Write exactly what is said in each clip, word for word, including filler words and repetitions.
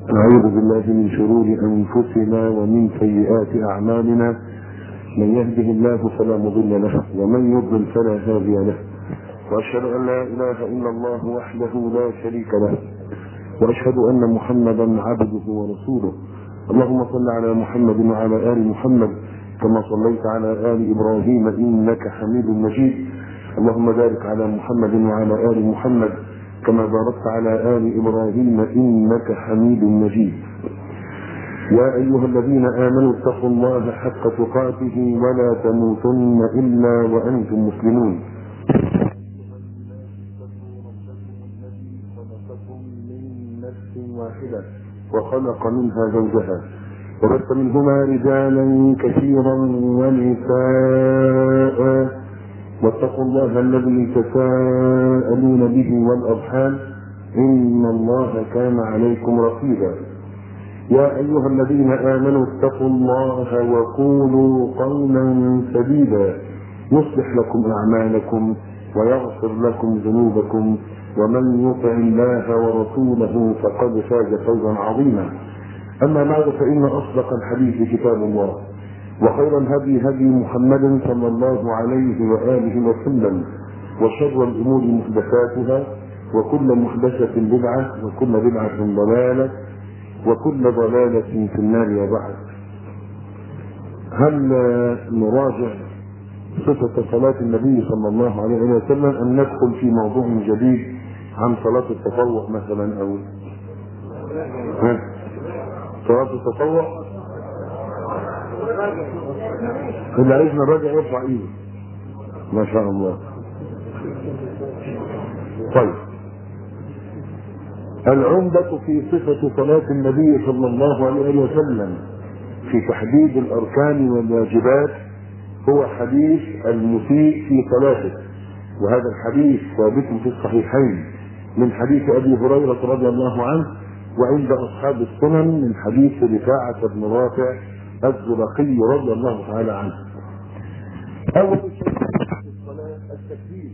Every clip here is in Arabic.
نعوذ بالله من شرور أنفسنا ومن سيئات أعمالنا، من يهده الله فلا مضل له ومن يضلل فلا هادي له، وأشهد أن لا إله إلا الله وحده لا شريك له، وأشهد أن محمدا عبده ورسوله. اللهم صل على محمد وعلى آل محمد كما صليت على آل إبراهيم إنك حميد مجيد. اللهم بارك على محمد وعلى آل محمد كما باركت على آل إبراهيم إنك حميد مجيد. يا أيها الذين آمنوا اتقوا الله حق تقاته ولا تموتن إلا وأنتم مسلمون. واحدة وخلق منها زوجها وبث منهما رجالا كثيرا ونساء، واتقوا الله الذي تساءلون به والأرحام إن الله كان عليكم رقيبا. يا أيها الذين آمنوا اتقوا الله وقولوا قولا سديدا يصلح لكم أعمالكم ويغفر لكم ذنوبكم، ومن يطع الله ورسوله فقد فاز فوزا عظيما. أما بعد، فإن أصدق الحديث كتاب الله، وخير الهدي هدي محمد صلى الله عليه وآله وسلم، وشر الأمور محدثاتها، وكل محدثة بدعة، وكل بدعة ضلالة، وكل ضلالة في النار. وبعد، هل نراجع صفة صلاة النبي صلى الله عليه وسلم أم ندخل في موضوع جديد عن صلاة التطوع مثلا؟ أو ها؟ صلاة التطوع اللي عايز نراجع يرفع ايده. ما شاء الله. طيب، العمدة في صفة صلاة النبي صلى الله عليه وسلم في تحديد الأركان والواجبات هو حديث المسيء في صلاته، وهذا الحديث ثابت في الصحيحين من حديث أبي هريرة رضي الله عنه، وعند أصحاب السنن من حديث رفاعة بن رافع الزرقي رضي الله تعالى عنه. أول شيء في الصلاة التكبير.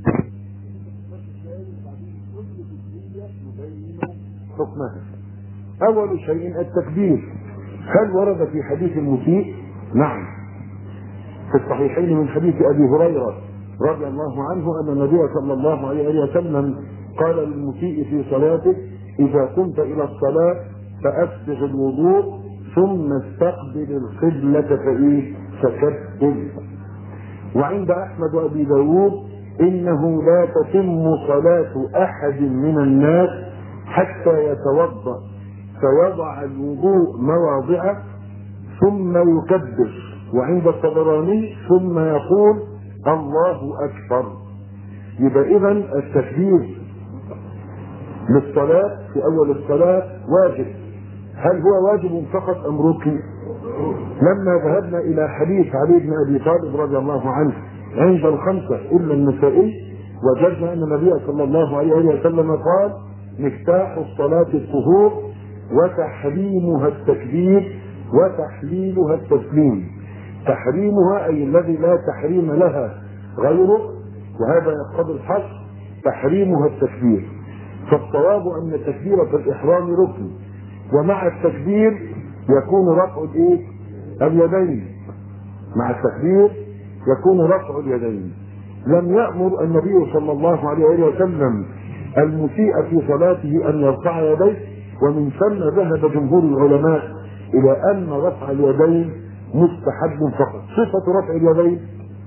حكمها أول شيء التكبير. هل ورد في حديث المسيء؟ نعم، في الصحيحين من حديث أبي هريرة رضي الله عنه أن النبي صلى الله عليه وسلم قال للمسيء في صلاته: إذا قمت إلى الصلاة فأسبغ الوضوء ثم استقبل القبلة فإيه فكبر. وعند أحمد وأبي داود: إنه لا تتم صلاة أحد من الناس حتى يتوضأ فيضع الوضوء مواضعه ثم يكبر. وعند الطبراني: ثم يقول الله أكبر. يبقى إذن التكبير للصلاة في أول الصلاة واجب. هل هو واجب فقط أم ركن؟ لما ذهبنا إلى حديث علي بن أبي طالب رضي الله عنه عند الخمسة إلا النسائي، وجدنا أن النبي صلى الله عليه وسلم قال: مفتاح الصلاة الطهور وتحريمها التكبير وتحليلها التسليم. تحريمها أي الذي لا تحريم لها غيره، وهذا يقتضي الحصر. تحريمها التكبير، فالصواب أن تكبيرة الإحرام ركن، ومع التكبير يكون رفع الإيه؟ اليدين. مع التكبير يكون رفع اليدين. لم يأمر النبي صلى الله عليه وسلم المسيء في صلاته أن يرفع يديه، ومن ثم ذهب جمهور العلماء إلى أن رفع اليدين مستحب فقط. صفة رفع اليدين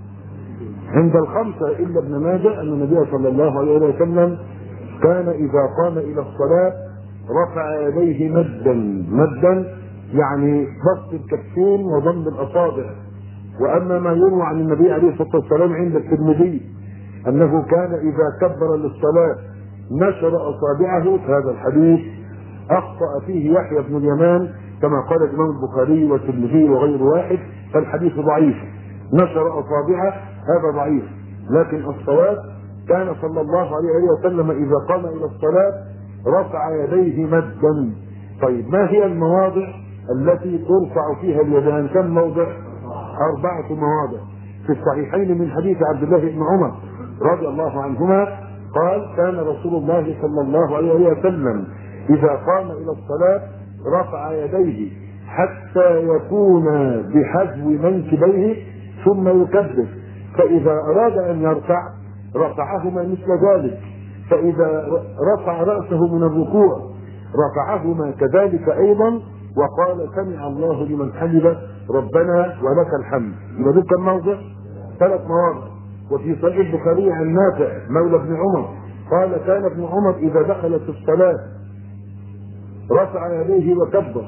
عند الخمسة إلا ابن ماجه أن النبي صلى الله عليه وسلم كان إذا قام إلى الصلاة رفع يديه مدا مدا، يعني بسط الكفين وضم الأصابع. وأما ما يروى عن النبي عليه الصلاة والسلام عند الترمذي أنه كان إذا كبر للصلاة نشر أصابعه، فهذا الحديث أخطأ فيه يحيى بن اليمان كما قال الإمام البخاري والترمذي وغير واحد، فالحديث ضعيف. نشر أصابعه هذا ضعيف، لكن الصواب كان صلى الله عليه وسلم إذا قام إلى الصلاة رفع يديه مدا. طيب، ما هي المواضع التي ترفع فيها اليدان؟ كم موضع؟ أربعة مواضع. في الصحيحين من حديث عبد الله بن عمر رضي الله عنهما قال: كان رسول الله صلى الله عليه وسلم إذا قام إلى الصلاة رفع يديه حتى يكون بحذو منكبيه ثم يكبر، فإذا أراد أن يرفع رفعهما مثل ذلك، فإذا رفع رأسه من الركوع رفعهما كذلك أيضا، وقال سمع الله لمن حمده ربنا ولك الحمد. يبقى دول كم موضع؟ ثلاث مواضع. وفي صحيح البخاري عن نافع مولى ابن عمر قال كان ابن عمر إذا دخل في الصلاة رفع يديه وكبر،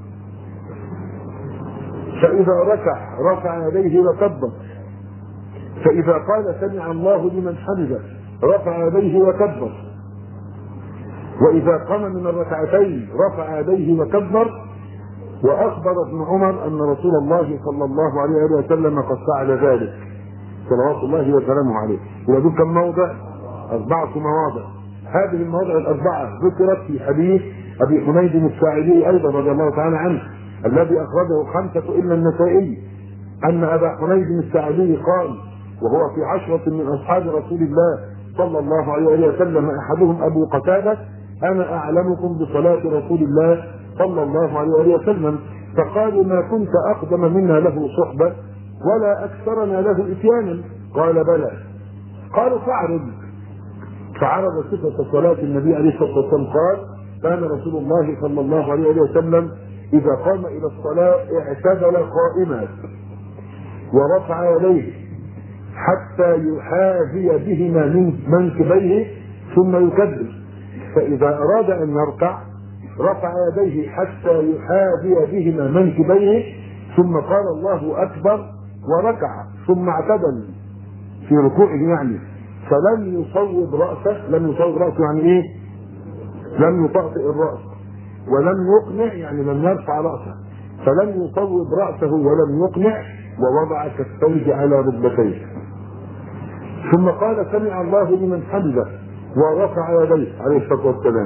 فإذا ركع رفع يديه وكبر، فإذا قال سمع الله لمن حمده رفع يديه وكبر، وإذا قام من الركعتين رفع يديه وكبر. وأخبر ابن عمر أن رسول الله صلى الله عليه وسلم قد فعل ذلك صلوات الله وسلامه عليه. ودول كم موضع؟ أربعة مواضع. هذه المواضع الأربعة ذكرت في حديث أبي حميد الساعدي أيضا رضي الله تعالى عنه الذي أخرجه الخمسة إلا النسائي، أن أبا حميد الساعدي قال وهو في عشرة من أصحاب رسول الله صلى الله عليه وسلم أحدهم أبو قتادة: أنا أعلمكم بصلاة رسول الله صلى الله عليه وسلم. فقالوا: ما كنت أقدم منا له صحبة ولا أكثرنا له إتيانا. قال: بلى. قالوا: فاعرض. فعرض صفة صلاة النبي عليه الصلاة والسلام قال: كان رسول الله صلى الله عليه وسلم إذا قام إلى الصلاة اعتدل قائما ورفع يديه حتى يحاذي بهما من منكبيه ثم يكبر، فإذا أراد أن يركع رفع يديه حتى يحاذي بهما منكبيه ثم قال الله أكبر وركع ثم اعتدل في ركوعه، يعني فلم يصوب رأسه. لم يصوب رأسه يعني إيه؟ لم يطأطئ الرأس ولم يقنع، يعني لم يرفع رأسه، فلم يصوب رأسه ولم يقنع، ووضع كفيه على ركبتيه ثم قال سمع الله لمن حمده ورفع يديه عليه الصلاة والسلام،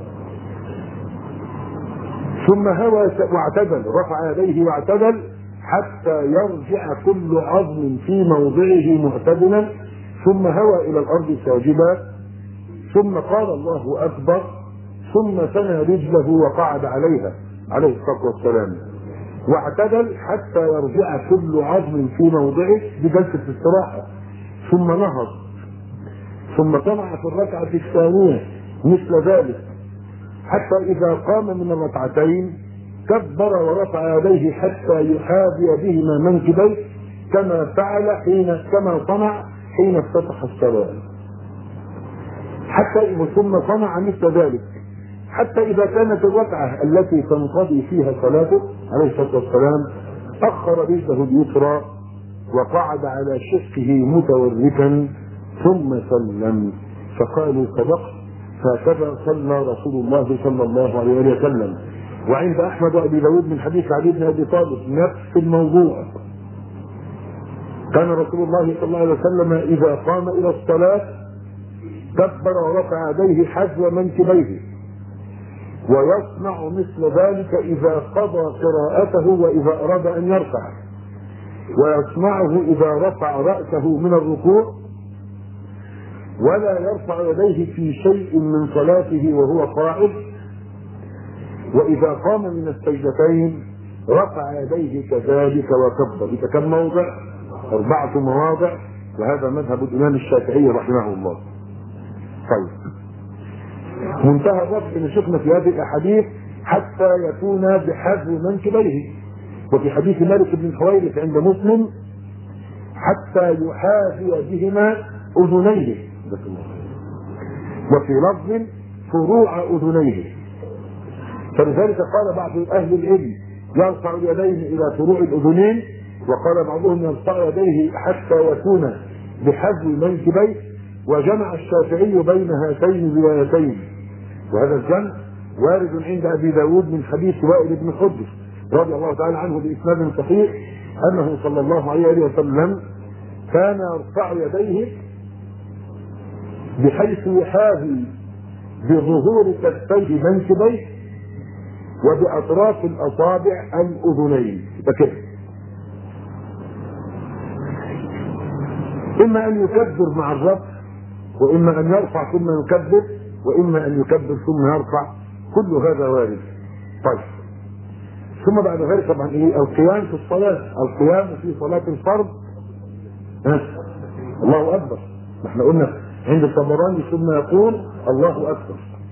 ثم هوى واعتدل، رفع يديه واعتدل حتى يرجع كل عظم في موضعه معتدلا، ثم هوى إلى الأرض ساجدا، ثم قال الله أكبر، ثم ثنى رجله وقعد عليها عليه الصلاة والسلام، واعتدل حتى يرجع كل عظم في موضعه بجلسة استراحة، ثم نهض، ثم طمع في الركعة الثانية مثل ذلك، حتى إذا قام من الركعتين كبر ورفع يديه حتى يحاذي بهما منكبيه كما فعل حين كما صنع حين افتتح الصلاة، حتى ثم صنع مثل ذلك، حتى إذا كانت الركعة التي تنقضي فيها صلاته عليه الصلاة والسلام أخر رجله اليسرى وقعد على شقه متوركا ثم سلم، فقالوا: صدقت، هكذا صلى رسول الله صلى الله عليه وسلم. وعند أحمد وأبي داود من حديث علي بن أبي طالب نفس الموضوع: كان رسول الله صلى الله عليه وسلم إذا قام إلى الصلاة كبر ورفع يديه حذو منكبيه، ويصنع مثل ذلك إذا قضى قراءته وإذا أراد أن يرفع، ويصنعه إذا رفع رأسه من الركوع، ولا يرفع يديه في شيء من صلاته وهو قاعد، وإذا قام من السجدتين رفع يديه كذلك وكبر. إذا كم موضع؟ أربعة مواضع، وهذا مذهب الإمام الشافعي رحمه الله. طيب، منتهى الرفع اللي شفنا في هذه الأحاديث حتى يكون بحذو منكبيه، وفي حديث مالك بن الحويرث عند مسلم حتى يحاذي بهما أذنيه، وفي لفظ فروع أذنيه. فلذلك قال بعض أهل العلم يرفع اليدين إلى فروع الأذنين، وقال بعضهم يرفع يديه حتى يكون بحذو منكبيه، وجمع الشافعي بين هاتين الروايتين، وهذا الجمع وارد عند أبي داود من حديث وائل بن حجر رضي الله تعالى عنه بإسناد صحيح أنه صلى الله عليه وسلم كان يرفع يديه بحيث يحاذي بظهور كفيه منكبيه وبأطراف الأصابع الأذنين كده، إما أن يكبر مع الرفع، وإما أن يرفع ثم يكبر، وإما أن يكبر ثم يرفع كل هذا وارد. طيب ثم بعد ذلك طبعا ايه القيام في الصلاه، القيام في صلاه الفرض ها الله اكبر، احنا قلنا عند الطبراني ثم يقول الله اكبر.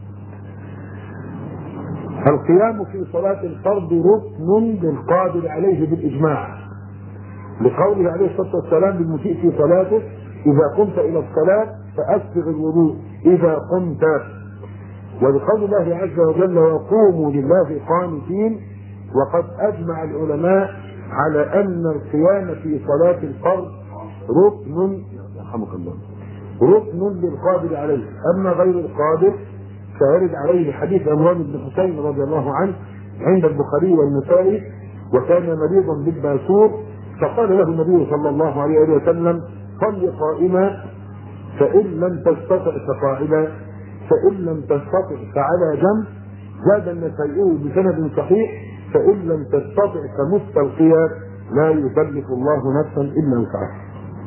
القيام في صلاه الفرض ركن للقادر عليه بالاجماع، لقوله عليه الصلاه والسلام للمسيء في صلاته اذا قمت الى الصلاه فاسبغ الوضوء اذا قمت، ولقول الله عز وجل وقوموا لله قانتين. وقد اجمع العلماء على ان القيام في صلاه الفرض ركن يرحمك الله ركن للقادر عليه، اما غير القادر فيرد عليه حديث عمران بن حسين رضي الله عنه عند البخاري والنسائي، وكان مريضا بالباسور فقال له النبي صلى الله عليه وسلم صل قائما فان لم تستطع فقاعدا فان لم تستطع فعلى جنب. زاد النسائي بسند صحيح فان لم تستطع فمستلقيا لا يكلف الله نفسا الا وسعها.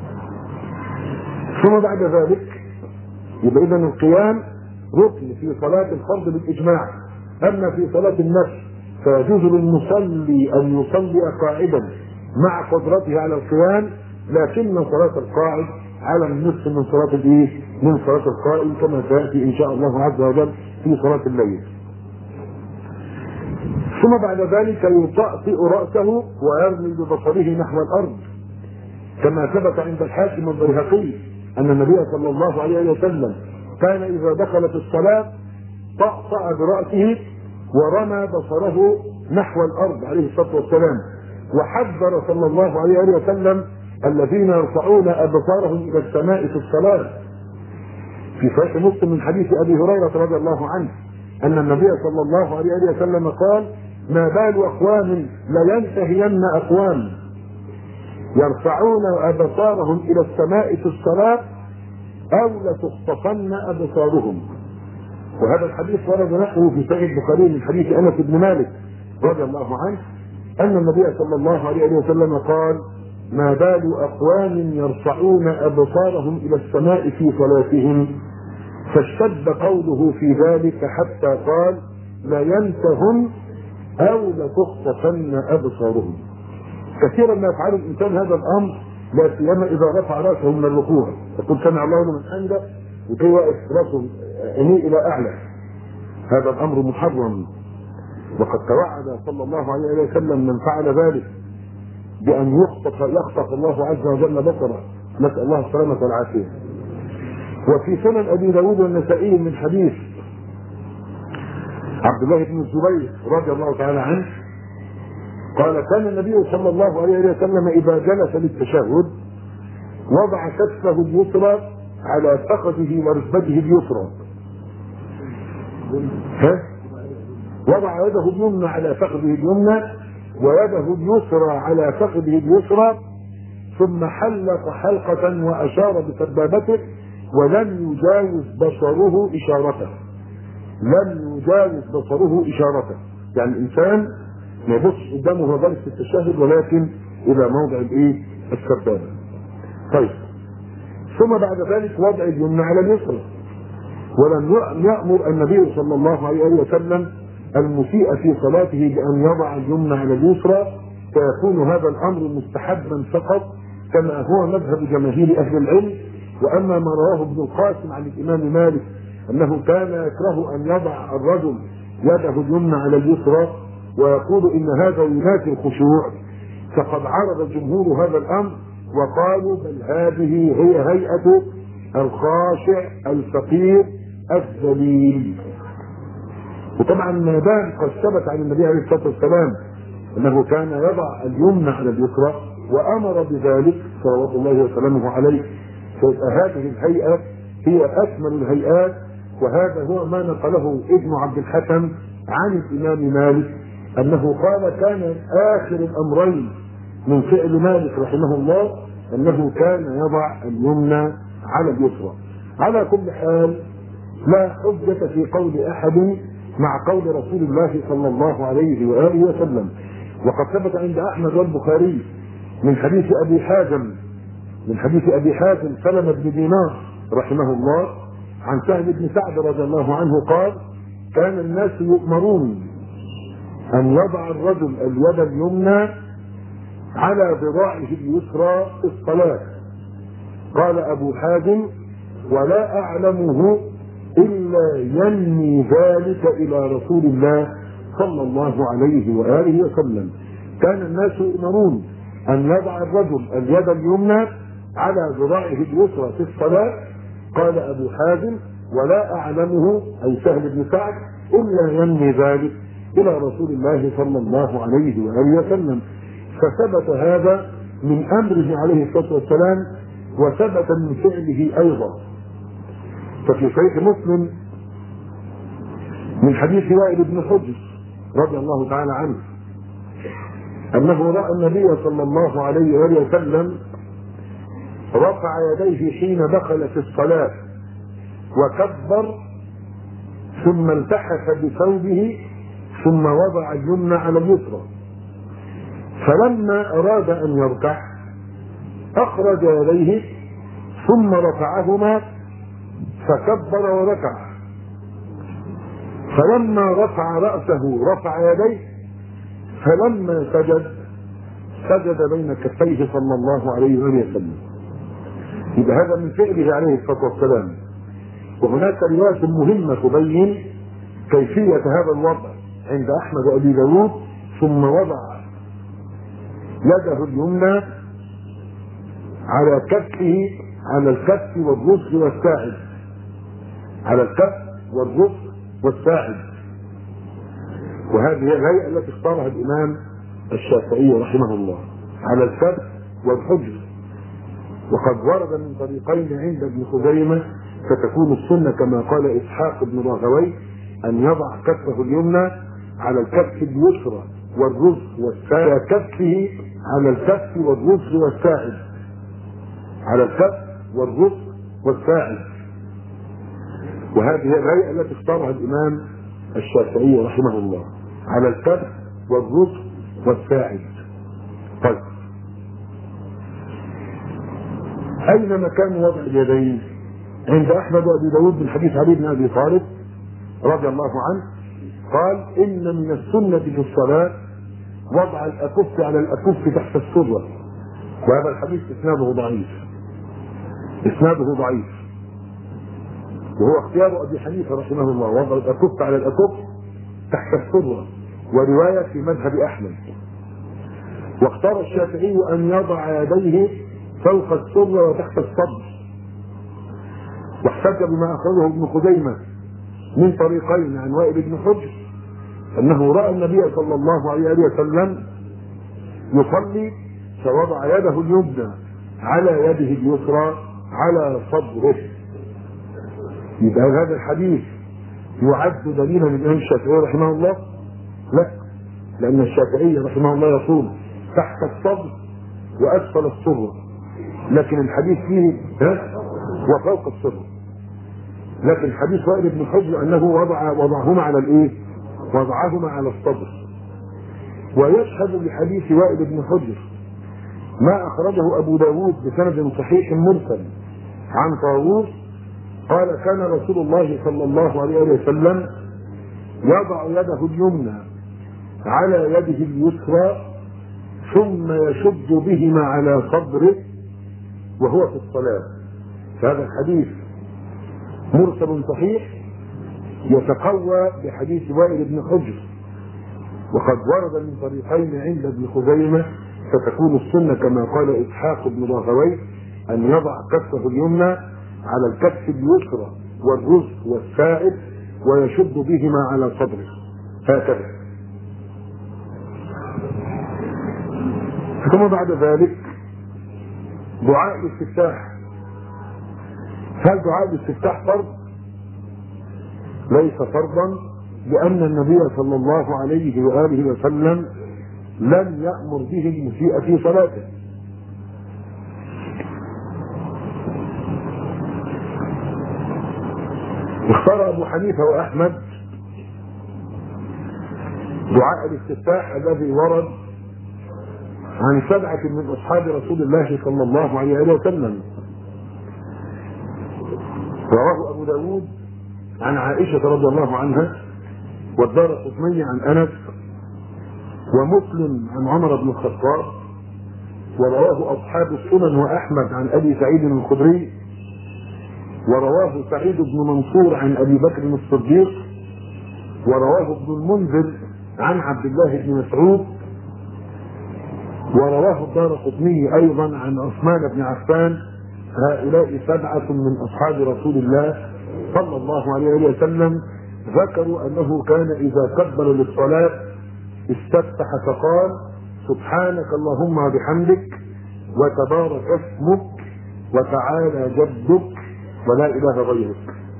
ثم بعد ذلك يبقى اذا القيام ركن في صلاه الفرض بالاجماع، اما في صلاه النفل فيجوز للمصلي ان يصلي قاعدا مع قدرته على القيام، لكن صلاه القاعد على النصف من صلاه الايه؟ من صلاه القائم كما سياتي ان شاء الله عز وجل في صلاه الليل. ثم بعد ذلك يطأطئ رأسه ويرمي ببصره نحو الأرض، كما ثبت عند الحاكم البيهقي أن النبي صلى الله عليه وسلم كان إذا دخل في الصلاة طأطأ برأسه ورمى بصره نحو الأرض عليه الصلاة والسلام. وحذر صلى الله عليه وسلم الذين يرفعون أبصارهم إلى السماء في الصلاة، في صحيح مسلم من حديث أبي هريرة رضي الله عنه أن النبي صلى الله عليه وسلم قال ما بال أقوام لينتهين أقوام يرفعون أبصارهم إلى السماء في الصلاة أو لتخطفن أبصارهم. وهذا الحديث ورد نحوه في صحيح البخاري من حديث أنس بن مالك رضي الله عنه أن النبي صلى الله عليه وسلم قال ما بال أقوام يرفعون أبصارهم إلى السماء في صلاتهم، فاشتد قوله في ذلك حتى قال لا ينتهن أو لتخطفن أبصارهم. كثيرا ما يفعل الإنسان هذا الأمر، لا سيما إذا رفع رأسه من الركوع يقول سمع الله لمن حمده وكي واقف رأسه عينيه إلى أعلى، هذا الأمر محرم. وقد توعد صلى الله عليه وسلم من فعل ذلك بأن يخطف يخطف الله عز وجل بصره، نسأل الله السلامة والعافية. وفي سنن أبي داود والنسائي من حديث عبد الله بن الزبير رضي الله تعالى عنه قال كان النبي صلى الله عليه وسلم إذا جلس للتشهد وضع كفه اليسرى على فخذه وركبته اليسرى، ها؟ وضع يده اليمنى على فخذه اليمنى ويده اليسرى على فخذه اليسرى، ثم حلق حلقة وأشار بسبابته ولم يجاوز بصره إشارته، لم يجاوز بصره إشارته، يعني الإنسان ما يبصش قدامه وهو جالس في التشهد ولكن إلى موضع الإيه؟ السبابة. طيب ثم بعد ذلك وضع اليمنى على اليسرى، ولم يأمر النبي صلى الله عليه وسلم المسيء في صلاته بأن يضع اليمنى على اليسرى، فيكون هذا الأمر مستحبا فقط كما هو مذهب جماهير أهل العلم. وأما ما رواه ابن القاسم عن الإمام مالك أنه كان يكره أن يضع الرجل يده اليمنى على اليسرى ويقول إن هذا ينافي الخشوع، فقد عرض جمهور هذا الأمر وقالوا بل هذه هي هيئة الخاشع الفقير الذليل. وطبعا ما دام قد ثبت عن النبي عليه الصلاة والسلام أنه كان يضع اليمنى على اليسرى وأمر بذلك صلوات الله وسلامه عليه، فيبقى هذه الهيئة هي أكمل الهيئات. وهذا هو ما نقله ابن عبد الحكم عن الإمام مالك أنه قال كان آخر الأمرين من فعل مالك رحمه الله أنه كان يضع اليمنى على اليسرى. على كل حال لا حجة في قول أحد مع قول رسول الله صلى الله عليه وآله وسلم. وقد ثبت عند أحمد والبخاري من حديث أبي حازم من حديث أبي حازم سلمة بن دينار رحمه الله عن سهل بن سعد رضي الله عنه قال كان الناس يؤمرون أن يضع الرجل اليد اليمنى على ذراعه اليسرى في الصلاة. قال أبو حازم: ولا أعلمه إلا ينمي ذلك إلى رسول الله صلى الله عليه وآله وسلم. كان الناس يؤمرون أن يضع الرجل اليد اليمنى على ذراعه اليسرى في الصلاة. قال أبو حازم: ولا أعلمه أي سهل بن سعد إلا ينمي ذلك إلى رسول الله صلى الله عليه وآله وسلم. فثبت هذا من أمره عليه الصلاة والسلام وثبت من فعله أيضا. ففي صحيح مسلم من حديث وائل بن حجر رضي الله تعالى عنه أنه رأى النبي صلى الله عليه وآله وسلم رفع يديه حين دخل في الصلاة وكبر ثم التحف بثوبه ثم وضع اليمنى على اليسرى، فلما أراد أن يركع أخرج يديه ثم رفعهما فكبر وركع، فلما رفع رأسه رفع يديه، فلما سجد سجد بين كفيه صلى الله عليه وآله وسلم. يبقى هذا من فعله عليه الصلاة والسلام. وهناك رواية مهمة تبين كيفية هذا الوضع عند أحمد وأبي داود: ثم وضع يده اليمنى على كفه على الكف والرزق والساعد، على الكف والرزق والساعد. وهذه هي الهيئة التي اختارها الإمام الشافعي رحمه الله، على الكف والحجر. وقد ورد من طريقين عند ابن خزيمة فتكون السنة كما قال إسحاق بن راهويه أن يضع كفه اليمنى على الكف اليسرى والرزق والساعد، كفه على الكف والرزق والساعد، على الكف والرزق والساعد. وهذه هي الهيئة التي اختارها الإمام الشافعي رحمه الله، على الكف والرزق والساعد. طيب، أين مكان وضع اليدين؟ عند أحمد وأبي داود من حديث علي بن أبي طالب رضي الله عنه قال: إن من السنة في الصلاة وضع الأكف على الأكف تحت السرة. وهذا الحديث إسناده ضعيف، إسناده ضعيف، وهو اختيار أبي حنيفة رحمه الله، وضع الأكف على الأكف تحت السرة، ورواية في مذهب أحمد. واختار الشافعي أن يضع يديه فوق السرة وتحت الصدر، واحتج بما أخرجه ابن خزيمة من طريقين عن وائل بن حجر أنه رأى النبي صلى الله عليه وسلم يصلي فوضع يده اليمنى على يده اليسرى على صدره. يبقى هذا الحديث يعد دليلا للإمام الشافعي رحمه الله؟ لا، لأن الشافعي رحمه الله يقول تحت الصدر وأسفل السرة، لكن الحديث فيه ها وفوق السرة. لكن حديث وائل بن حجر أنه وضع وضعهما على الإيه؟ وضعهما على الصدر. ويشهد لحديث وائل بن حجر ما أخرجه أبو داود بسند صحيح مرسل عن طاووس قال: كان رسول الله صلى الله عليه وسلم يضع يده اليمنى على يده اليسرى ثم يشد بهما على صدره وهو في الصلاة. فهذا الحديث مرسل صحيح يتقوى بحديث وائل بن حجر، وقد ورد من طريقين عند ابن خزيمة فتكون السنة كما قال إسحاق بن راهويه أن يضع كفه اليمنى على الكف اليسرى والرزق والساعد ويشد بهما على صدره هكذا. ثم بعد ذلك دعاء الاستفتاح. هل دعاء الاستفتاح فرض؟ ليس فرضا، لأن النبي صلى الله عليه وآله وسلم لم يأمر به المسيء في صلاته. اختار أبو حنيفة وأحمد دعاء الاستفتاح الذي ورد عن سبعة من أصحاب رسول الله صلى الله عليه وسلم. رواه أبو داود عن عائشة رضي الله عنها والدارقطني عن انس، ومسلم عن عمر بن الخطاب، ورواه اصحاب السنن واحمد عن ابي سعيد الخدري، ورواه سعيد بن منصور عن ابي بكر الصديق، ورواه ابن المنذر عن عبد الله بن مسعود، ورواه الدارقطني ايضا عن عثمان بن عفان. هؤلاء سبعة من اصحاب رسول الله صلى الله عليه وسلم ذكروا انه كان اذا كبر للصلاة استفتح فقال: سبحانك اللهم وبحمدك، وتبارك اسمك، وتعالى جدك، ولا اله غيرك.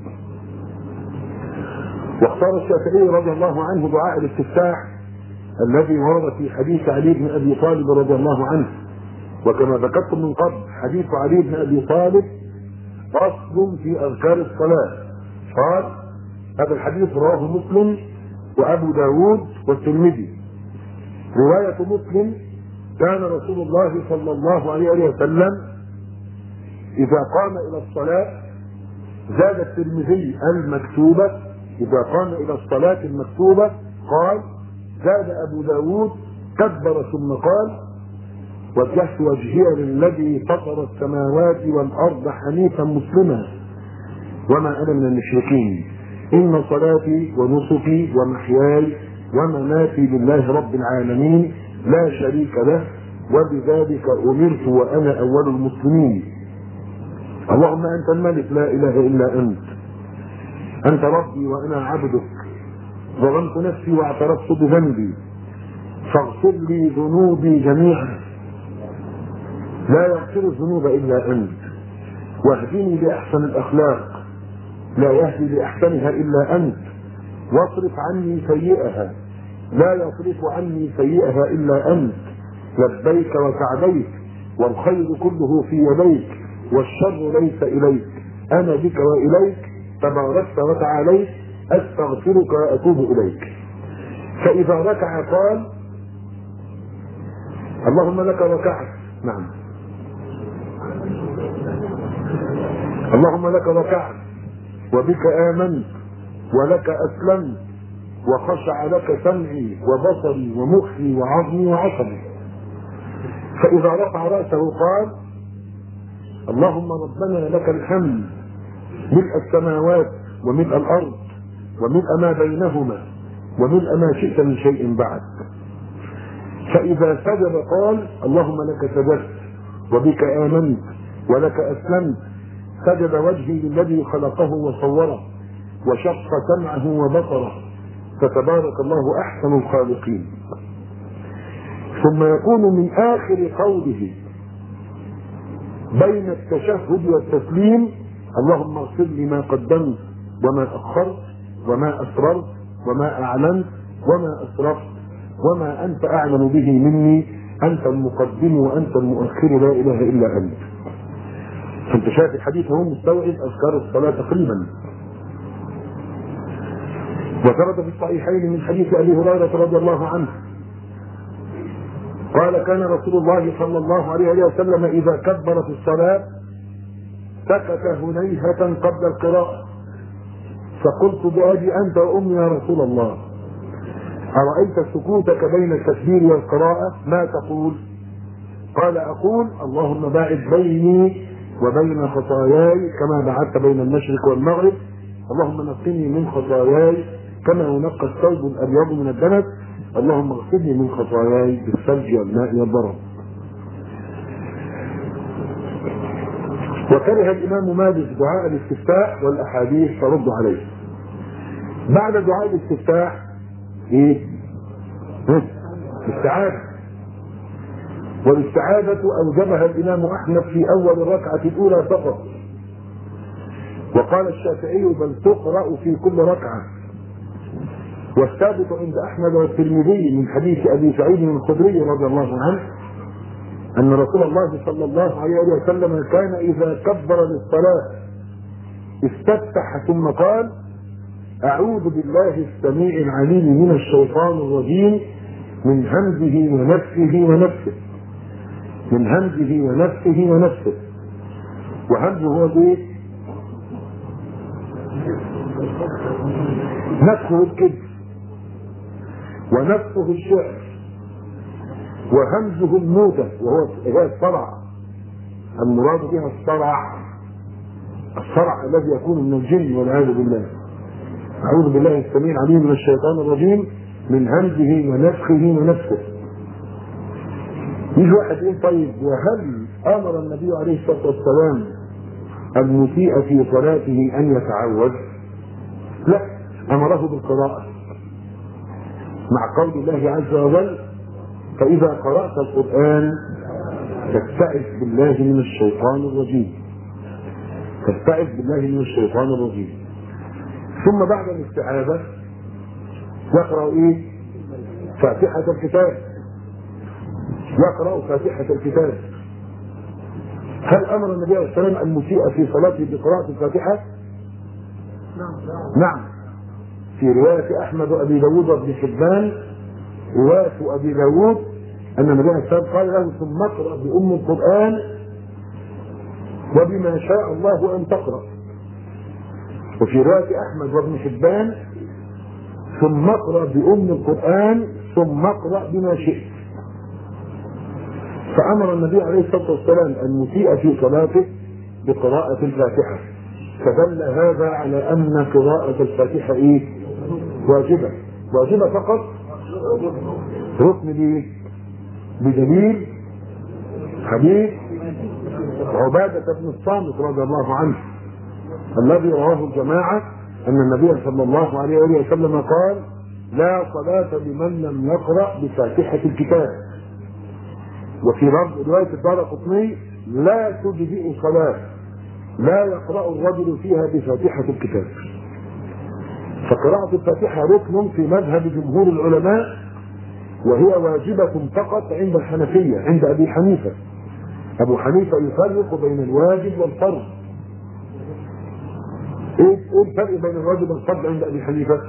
واختار الشافعي رضي الله عنه دعاء الاستفتاح الذي ورد في حديث علي بن ابي طالب رضي الله عنه، وكما ذكرت من قبل حديث علي بن ابي طالب اصل في اذكار الصلاه. قال: هذا الحديث رواه مسلم وابو داود والترمذي. روايه مسلم: كان رسول الله صلى الله عليه وسلم اذا قام الى الصلاه، زاد الترمذي المكتوبه، اذا قام الى الصلاه المكتوبه قال، زاد ابو داود كبر ثم قال: وجهت وجهي للذي فطر السماوات والارض حنيفا مسلما وما انا من المشركين، ان صلاتي ونسكي ومحياي ومماتي لله رب العالمين لا شريك له وبذلك امرت وانا اول المسلمين. اللهم انت الملك لا اله الا انت، انت ربي وانا عبدك، ظلمت نفسي واعترفت بذنبي، فاغفر لي ذنوبي جميعا، لا يغفر الذنوب الا انت، واهدني لاحسن الاخلاق، لا يهدي لاحسنها الا انت، واصرف عني سيئها، لا يصرف عني سيئها الا انت، لبيك وسعديك، والخير كله في يديك، والشر ليس اليك، انا بك واليك، تباركت وتعاليت، استغفرك واتوب اليك. فاذا ركع قال: اللهم لك ركعت، نعم، اللهم لك ركعت وبك آمنت ولك أسلمت وخشع لك سمعي وبصري ومخي وعظمي وعصبي. فإذا رفع رأسه قال: اللهم ربنا لك الحمد ملء السماوات وملء الأرض وملء ما بينهما وملء ما شئت من شيء بعد. فإذا سجد قال: اللهم لك سجدت وبك آمنت ولك أسلمت، سجد وجهي للذي خلقه وصوره وشق سمعه وبصره، فتبارك الله أحسن الخالقين. ثم يكون من آخر قوله بين التشهد والتسليم: اللهم اغفر لي ما قدمت وما أخرت وما أسررت وما أعلنت وما أسرفت وما أنت أعلم به مني، أنت المقدم وأنت المؤخر لا إله إلا أنت. فأنت شايف الحديث هو مستوعب أذكار الصلاة تقريبا. وثبت في الصحيحين من حديث أبي هريرة رضي الله عنه قال: كان رسول الله صلى الله عليه وسلم إذا كبر في الصلاة سكت هنيهة قبل القراءة، فقلت بأبي أنت وأمي يا رسول الله، أرأيت سكوتك بين التكبير والقراءة ما تقول؟ قال: أقول اللهم باعد بيني وبين خطاياي كما بعدت بين المشرق والمغرب، اللهم نقني من خطاياي كما ينقى الثوب الأبيض من الدنس، اللهم اغسلني من خطاياي بالثلج والماء والبرد. وكره الإمام مالك دعاء الاستفتاح والأحاديث ترد عليه. بعد دعاء الاستفتاح ايه؟ الاستعاذة، والاستعاذة أوجبها الإمام أحمد في أول الركعة الأولى فقط، وقال الشافعي بل تقرأ في كل ركعة. والثابت عند أحمد والترمذي من حديث أبي سعيد الخدري رضي الله عنه أن رسول الله صلى الله عليه وسلم كان إذا كبر للصلاة استفتح ثم قال: أعوذ بالله السميع العليم من الشيطان الرجيم من همزه ونفسه ونفسه من همزه ونفسه ونفسه وهمزه هو ايه؟ نفخه الكذب، ونفسه الشعر، وهمزه الموتة وهو هي الصرع، المراد بها الصرع، الصرع الذي يكون من الجن والعياذ بالله. أعوذ بالله السميع العليم من الشيطان الرجيم من همزه ونفخه ونفسه. يجي واحد يقول طيب وهل امر النبي عليه الصلاه والسلام المسيء في صلاته ان يتعوذ؟ لا، امره بالقراءه مع قول الله عز وجل فاذا قرات القران فاستعذ بالله من الشيطان الرجيم، فاستعذ بالله من الشيطان الرجيم. ثم بعد الاستعاذه يقرا ايه؟ فاتحه الكتاب، يقرأ فاتحة الكتاب. هل أمر النبي عليه الصلاة والسلام المسيء في صلاته بقراءة الفاتحة؟ نعم. في رواية أحمد وأبي داود وابن حبان، رواية أبي داود أن النبي عليه الصلاة والسلام قال له ثم اقرأ بأم القرآن وبما شاء الله أن تقرأ. وفي رواية أحمد وابن حبان ثم اقرأ بأم القرآن ثم اقرأ بما شئت. فأمر النبي عليه الصلاة والسلام المسيء في صلاته بقراءة الفاتحة، فدل هذا على أن قراءة الفاتحة إيه؟ واجبة، واجبة فقط، ركن ليه؟ بدليل حديث عبادة بن الصامت رضي الله عنه الذي رواه الجماعة أن النبي صلى الله عليه وسلم قال لا صلاة لمن لم يقرأ بفاتحة الكتاب. وفي رواية الدارقطني لا تجزئ صلاة لا يقرأ الرجل فيها بفاتحة الكتاب. فقراءة الفاتحة ركن في مذهب جمهور العلماء، وهي واجبة فقط عند الحنفية، عند أبي حنيفة. أبو حنيفة يفرق بين الواجب والفرض. إيه الفرق بين الواجب والفرض عند أبي حنيفة؟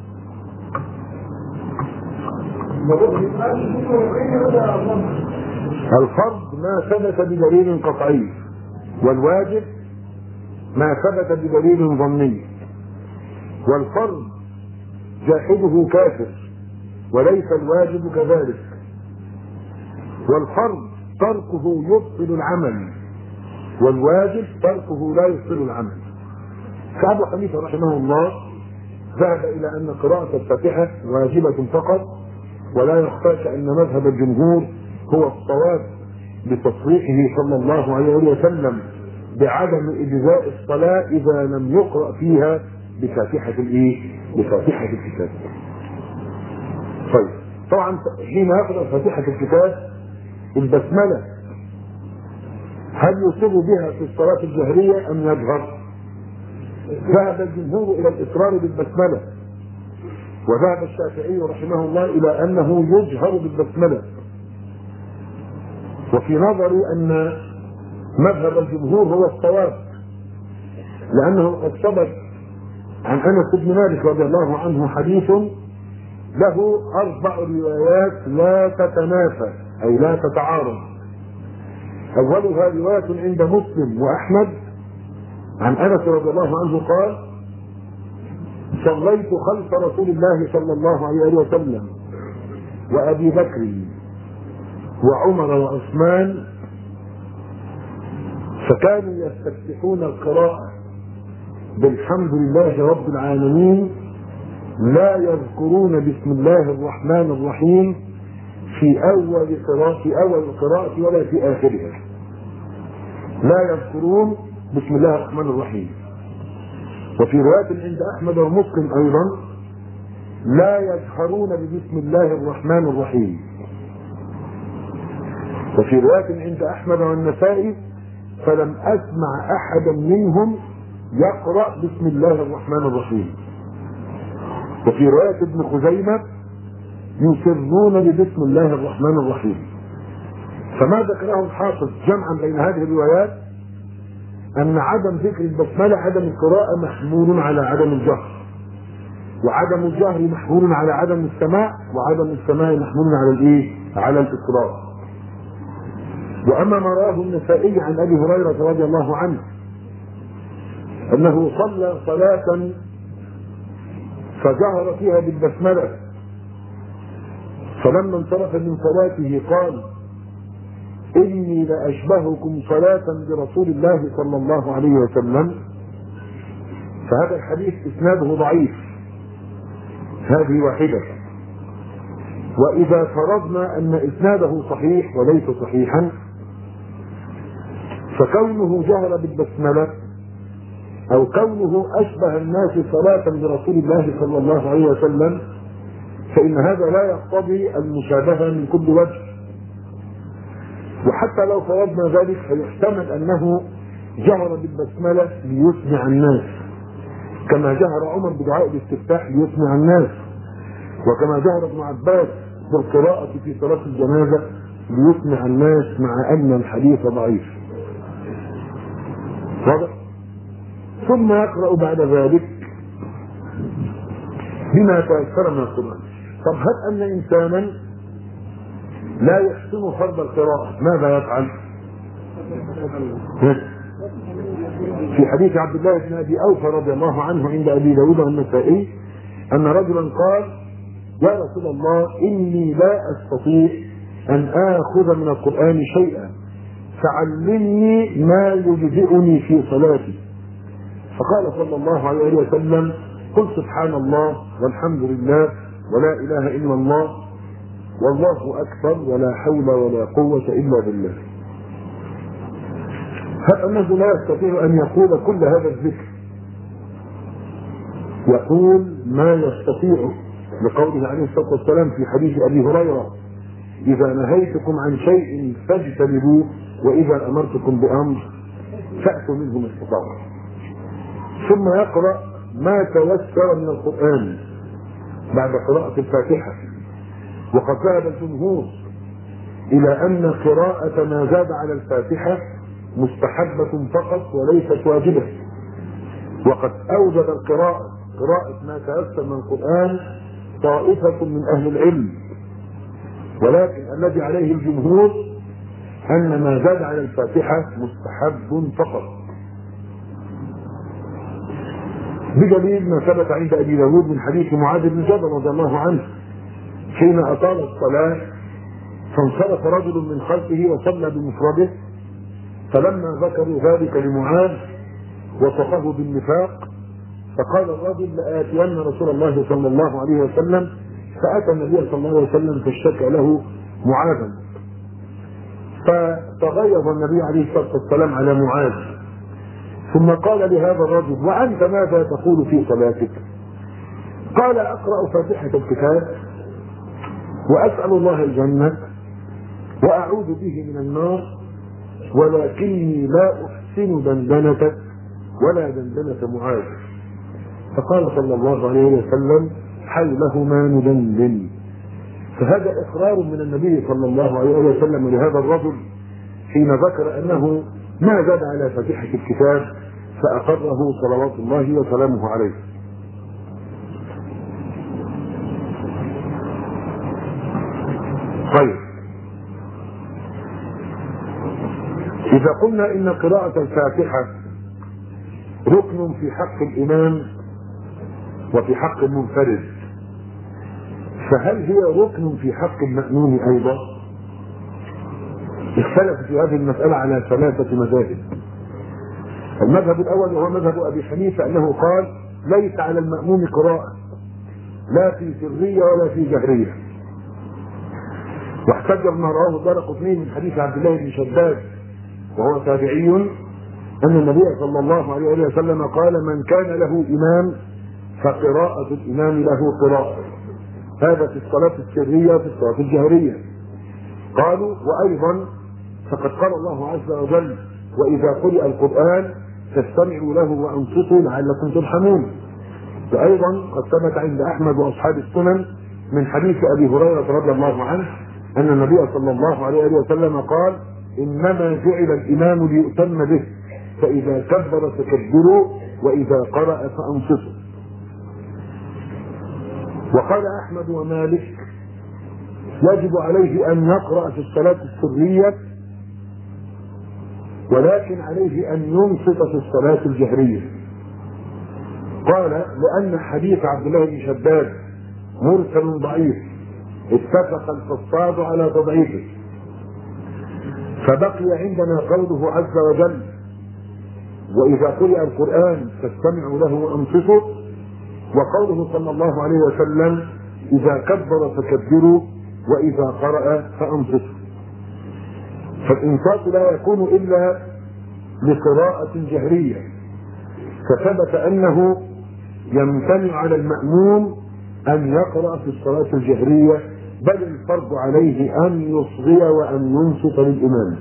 الفرض ما ثبت بدليل قطعي، والواجب ما ثبت بدليل ظني. والفرض جاحده كافر وليس الواجب كذلك. والفرض تركه يبطل العمل، والواجب تركه لا يبطل العمل. فأبو حنيفة رحمه الله ذهب إلى أن قراءة الفاتحة واجبة فقط، ولا يخفاك أن مذهب الجمهور هو الصواب بتصريحه صلى الله عليه وسلم بعدم إجزاء الصلاة إذا لم يقرأ فيها بفاتحة الإيه؟ بفاتحة الكتاب. طيب طبعا حين يقرأ فاتحة الكتاب البسملة هل يصر بها في الصلاة الجهرية أم يجهر؟ ذهب الجمهور إلى الإصرار بالبسملة، وذهب الشافعي رحمه الله إلى أنه يجهر بالبسملة. وفي نظري أن مذهب الجمهور هو الصواب، لأنه قد ثبت عن أنس بن مالك رضي الله عنه حديث له أربع روايات لا تتنافى أي لا تتعارض. أولها رواية عند مسلم وأحمد عن أنس رضي الله عنه قال صليت خلف رسول الله صلى الله عليه وسلم وأبي بكر وعمر وعثمان فكانوا يستفتحون القراءة بالحمد لله رب العالمين لا يذكرون بسم الله الرحمن الرحيم في أول قراءة في أول القراءة ولا في آخرها. لا يذكرون بسم الله الرحمن الرحيم. وفي رواية عند أحمد ومسلم أيضا لا يجهرون ببسم الله الرحمن الرحيم. وفي رواية عند أحمد والنسائي فلم أسمع أحدا منهم يقرأ بسم الله الرحمن الرحيم. وفي رواية ابن خزيمة يسرون ببسم الله الرحمن الرحيم. فما ذكره الحافظ جمعا بين هذه الروايات أن عدم ذكر البسملة عدم القراءة محمول على عدم الجهر، وعدم الجهر محمول على عدم السماع، وعدم السماع محمول على الايه؟ على الإصرار. وأما ما رواه النسائي عن أبي هريرة رضي الله عنه أنه صلى صلاة فجهر فيها بالبسملة فلما انصرف من صلاته قال: إني لأشبهكم صلاة برسول الله صلى الله عليه وسلم. فهذا الحديث إسناده ضعيف، هذه واحدة. وإذا فرضنا أن إسناده صحيح وليس صحيحا، فكونه جهر بالبسملة أو كونه أشبه الناس صلاة برسول الله صلى الله عليه وسلم، فإن هذا لا يقتضي المشابهة من كل وجه. وحتى لو فرضنا ذلك فيحتمل أنه جهر بالبسملة ليسمع الناس، كما جهر عمر بدعاء الاستفتاح ليسمع الناس، وكما جهر ابن عباس بالقراءة في صلاة الجنازة ليسمع الناس، مع أن الحديث ضعيف. واضح؟ ثم يقرأ بعد ذلك بما تيسر من القرآن. طب هل أن إنسانا لا يحسن فرض القراءة ماذا يفعل؟ في حديث عبد الله بن أبي أوفى رضي الله عنه عند أبي داود والنسائي أن رجلا قال: يا رسول الله، إني لا أستطيع أن آخذ من القرآن شيئا، فعلمني ما يجزئني في صلاتي. فقال صلى الله عليه وسلم: قل سبحان الله والحمد لله ولا إله إلا الله والله أكبر ولا حول ولا قوة إلا بالله. هل أنه لا يستطيع أن يقول كل هذا الذكر؟ يقول ما يستطيع، لقوله عليه الصلاة والسلام في حديث أبي هريرة: إذا نهيتكم عن شيء فاجتنبوه، وإذا أمرتكم بأمر فأتوا منه ما استطعتم. ثم يقرأ ما تيسر من القرآن بعد قراءة الفاتحة. وقد ذهب الجمهور إلى أن قراءة ما زاد على الفاتحة مستحبة فقط وليست واجبة، وقد أوجب القراءة قراءة ما تيسر من القرآن طائفة من أهل العلم، ولكن الذي عليه الجمهور أن ما زاد على الفاتحة مستحب فقط، بدليل ما ثبت عند أبي داود من حديث معاذ بن جبل رضي الله عنه حين أطال الصلاة فانصرف رجل من خلفه وصلى بمفرده، فلما ذكروا ذلك لمعاذ وصفه بالنفاق، فقال الرجل: لآتين رسول الله صلى الله عليه وسلم. فأتى النبي صلى الله عليه وسلم فاشتكى له معاذا، فتغيظ النبي عليه الصلاة والسلام على معاذ، ثم قال لهذا الرجل: وأنت ماذا تقول في صلاتك؟ قال: أقرأ فاتحة الكتاب وأسأل الله الجنة وأعوذ به من النار، ولكني لا أحسن دندنتك ولا دندنة معاذ. فقال صلى الله عليه وسلم: حولهما ندندن. فهذا إقرار من النبي صلى الله عليه وسلم لهذا الرجل حين ذكر أنه ما زاد على فاتحة الكتاب، فأقره صلوات الله وسلامه عليه. طيب، إذا قلنا إن قراءة الفاتحة ركن في حق الإمام وفي حق المنفرد، فهل هي ركن في حق المأموم أيضا؟ اختلف في هذه المسألة على ثلاثة مذاهب. المذهب الأول وهو مذهب أبي حنيفة أنه قال: ليس على المأموم قراءة لا في سرية ولا في جهرية. واحتج بما رواه الدارقطني من حديث عبد الله بن شداد وهو تابعي أن النبي صلى الله عليه وسلم قال: من كان له إمام فقراءة الإمام له قراءة. هذا في الصلاة السرية وفي الصلاة الجهرية. قالوا: وأيضا فقد قال الله عز وجل: وإذا قرئ القرآن فاستمعوا له وأنصتوا لعلكم ترحمون. وأيضا قد ثبت عند أحمد وأصحاب السنن من حديث أبي هريرة رضي الله عنه أن النبي صلى الله عليه وسلم قال: إنما جعل الإمام ليؤتم به، فإذا كبر فكبروا وإذا قرأ فأنصتوا. وقال أحمد ومالك: يجب عليه أن يقرأ في الصلاة السرية، ولكن عليه أن ينصت في الصلاة الجهرية. قال: لأن حديث عبد الله بن شداد مرسل ضعيف، اتفق الحفاظ على تضعيفه، فبقي عندنا قوله عز وجل: وإذا قرئ القرآن فاستمعوا له وأنصتوا، وقوله صلى الله عليه وسلم: إذا كبر فكبروا وإذا قرأ فأنصتوا. فالإنصات لا يكون إلا لقراءة جهرية، فثبت أنه يمتنع على المأموم أن يقرأ في الصلاة الجهرية، بل الفرض عليه أن يصغي وأن ينصت للإمام.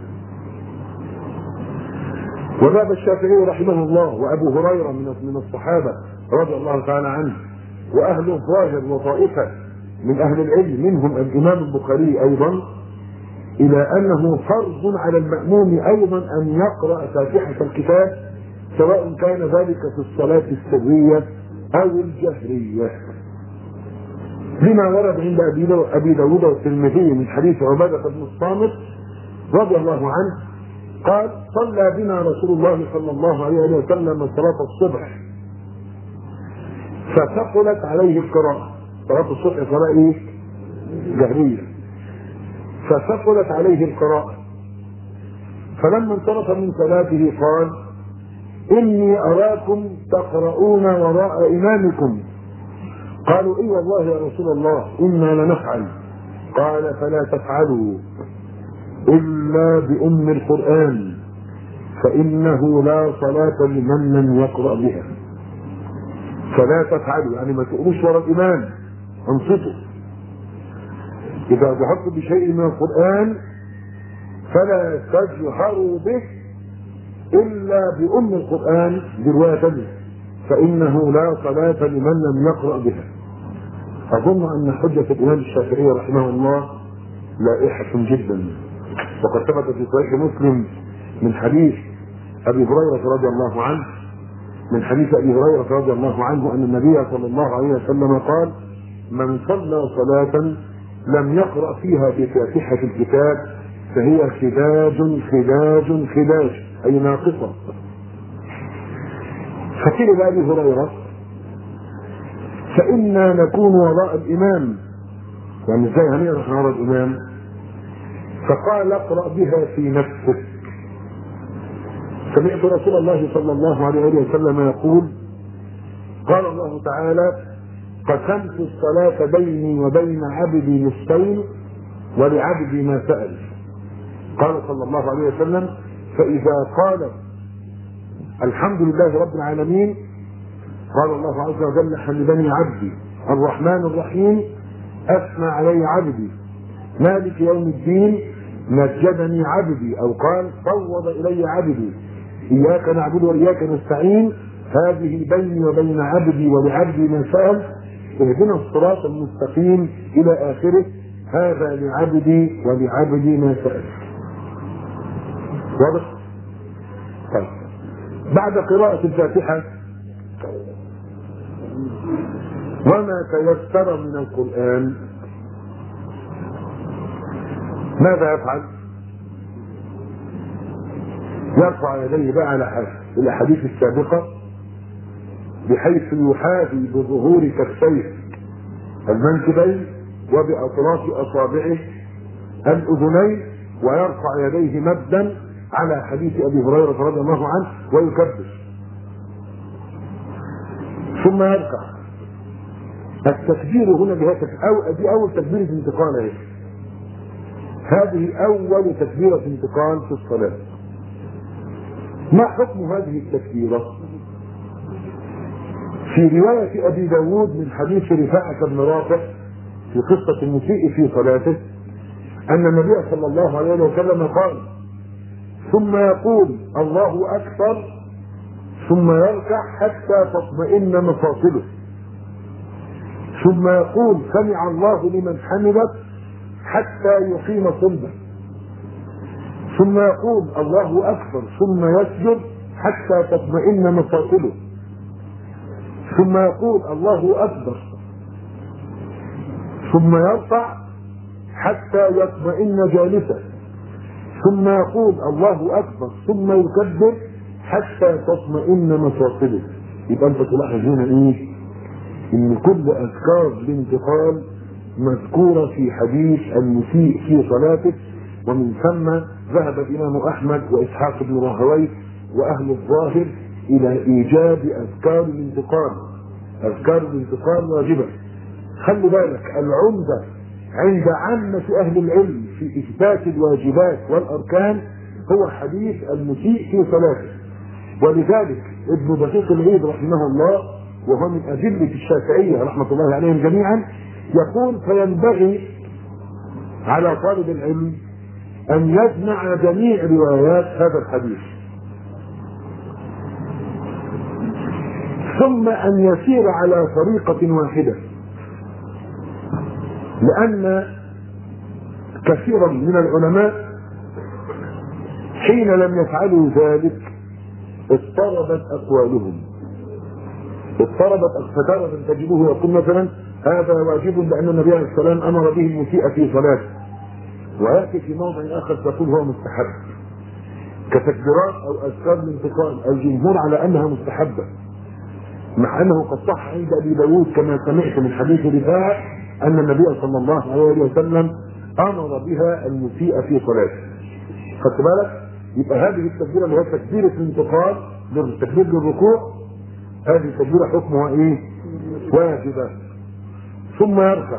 وذهب الشافعي رحمه الله وأبو هريرة من الصحابة رضي الله تعالى عنه وأهل الظاهر وطائفة من أهل العلم منهم الإمام البخاري أيضا إلى أنه فرض على المأموم أيضا أن يقرأ فاتحة الكتاب، سواء كان ذلك في الصلاة السرية أو الجهرية، لما ورد عند أبي داود والترمذي من حديث عبادة بن الصامت رضي الله عنه قال: صلى بنا رسول الله صلى الله عليه وسلم صلاة الصبح فثقلت عليه القراءة. صلاة الصبح صلاة إيه؟ جهرية. فثقلت عليه القراءة، فلما انصرف من صلاته قال: إني أراكم تقرؤون وراء إمامكم. قالوا: إي والله يا رسول الله إنا لنفعل. قال: فلا تفعلوا إلا بأم القرآن فإنه لا صلاة لمن لم يقرأ بها. فلا تفعلوا يعني ما تقولوش وراء الإمام، انصتوا. إذا ذهبت بشيء من القرآن فلا تجهروا به إلا بأم القرآن برواية ثانية، فإنه لا صلاة لمن لم يقرأ بها. أظن أن حجة الإمام الشافعي رحمه الله لائحة جدا، وقد ثبت في صحيح مسلم من حديث أبي هريرة رضي الله عنه من حديث أبي هريرة رضي الله عنه أن النبي صلى الله عليه وسلم قال: من صلى صلاة لم يقرأ فيها بفاتحة الكتاب فهي خداج خداج خداج، أي ناقصة. فقيل لأبي هريرة: فإنا نكون وراء الإمام، يعني ازاي هنقرأ وراء الإمام؟ فقال: اقرأ بها في نفسك. سمعت رسول الله صلى الله عليه وسلم يقول: قال الله تعالى: قسمت الصلاة بيني وبين عبدي نصفين ولعبدي ما سأل. قال صلى الله عليه وسلم: فإذا قال الحمد لله رب العالمين قال الله عز وجل: حمدني عبدي الرحمن الرحيم أثنى علي عبدي مالك يوم الدين مجدني عبدي، أو قال فوض إلي عبدي إياك نعبد وإياك نستعين هذه بيني وبين عبدي ولعبدي ما سأل اهدنا الصراط المستقيم إلى آخره هذا لعبدي ولعبدي ما سأل. واضح؟ طيب، بعد قراءة الفاتحة وما تيسر من القرآن ماذا يفعل؟ يرفع يديه بقى على الاحاديث السابقه بحيث يحاذي بظهور كفيه المنكبين وباطراف اصابعه الاذنين، ويرفع يديه مدا على حديث ابي هريره رضي الله عنه ويكبر، ثم يركع. التكبير هنا أو دي اول تكبيره انتقال اهي، هذه اول تكبيره انتقال في الصلاه. ما حكم هذه التكبيرة؟ في رواية أبي داود من حديث رفاعة بن رافع في قصة المسيء في صلاته أن النبي صلى الله عليه وسلم قال: ثم يقول الله أكبر ثم يركع حتى تطمئن مفاصله، ثم يقول سمع الله لمن حمده حتى يقيم صلبه، ثم يقول الله أكبر ثم يسجد حتى تطمئن مفاصله، ثم يقول الله أكبر ثم يرفع حتى يطمئن جالسا، ثم يقول الله أكبر ثم يكبر حتى تطمئن مفاصله. يبقى أنت تلاحظ هنا إيه؟ إن كل أذكار الانتقال مذكورة في حديث المسيء في صلاته، ومن ثم ذهب الإمام أحمد وإسحاق بن راهويه وأهل الظاهر إلى إيجاب أذكار الانتقال. أذكار الانتقال واجبة. خلي بالك، العمدة عند عامة أهل العلم في إثبات الواجبات والأركان هو حديث المسيء في صلاته. ولذلك ابن دقيق العيد رحمه الله، وهو من أدلة الشافعية رحمة الله عليهم جميعا، يقول: فينبغي على طالب العلم أن يجمع جميع روايات هذا الحديث، ثم أن يسير على طريقة واحدة، لأن كثيرا من العلماء حين لم يفعلوا ذلك اضطربت أقوالهم. اضطربت فتارة تجده يقول مثلا: هذا واجب لأن النبي عليه السلام أمر به المسيء في صلاته، ويأتي في موضع آخر تقول هو مستحب، كتكبيرات أو أذكار الانتقال. الجمهور على أنها مستحبة، مع أنه قد صح عند أبي داود كما سمعت من حديث رفاعة أن النبي صلى الله عليه وسلم أمر بها المسيء في صلاته. خدت بالك؟ يبقى هذه التكبيرة اللي هي تكبيرة الانتقال، تكبير للركوع، هذه التكبيرة حكمها إيه؟ واجبة. ثم يركع.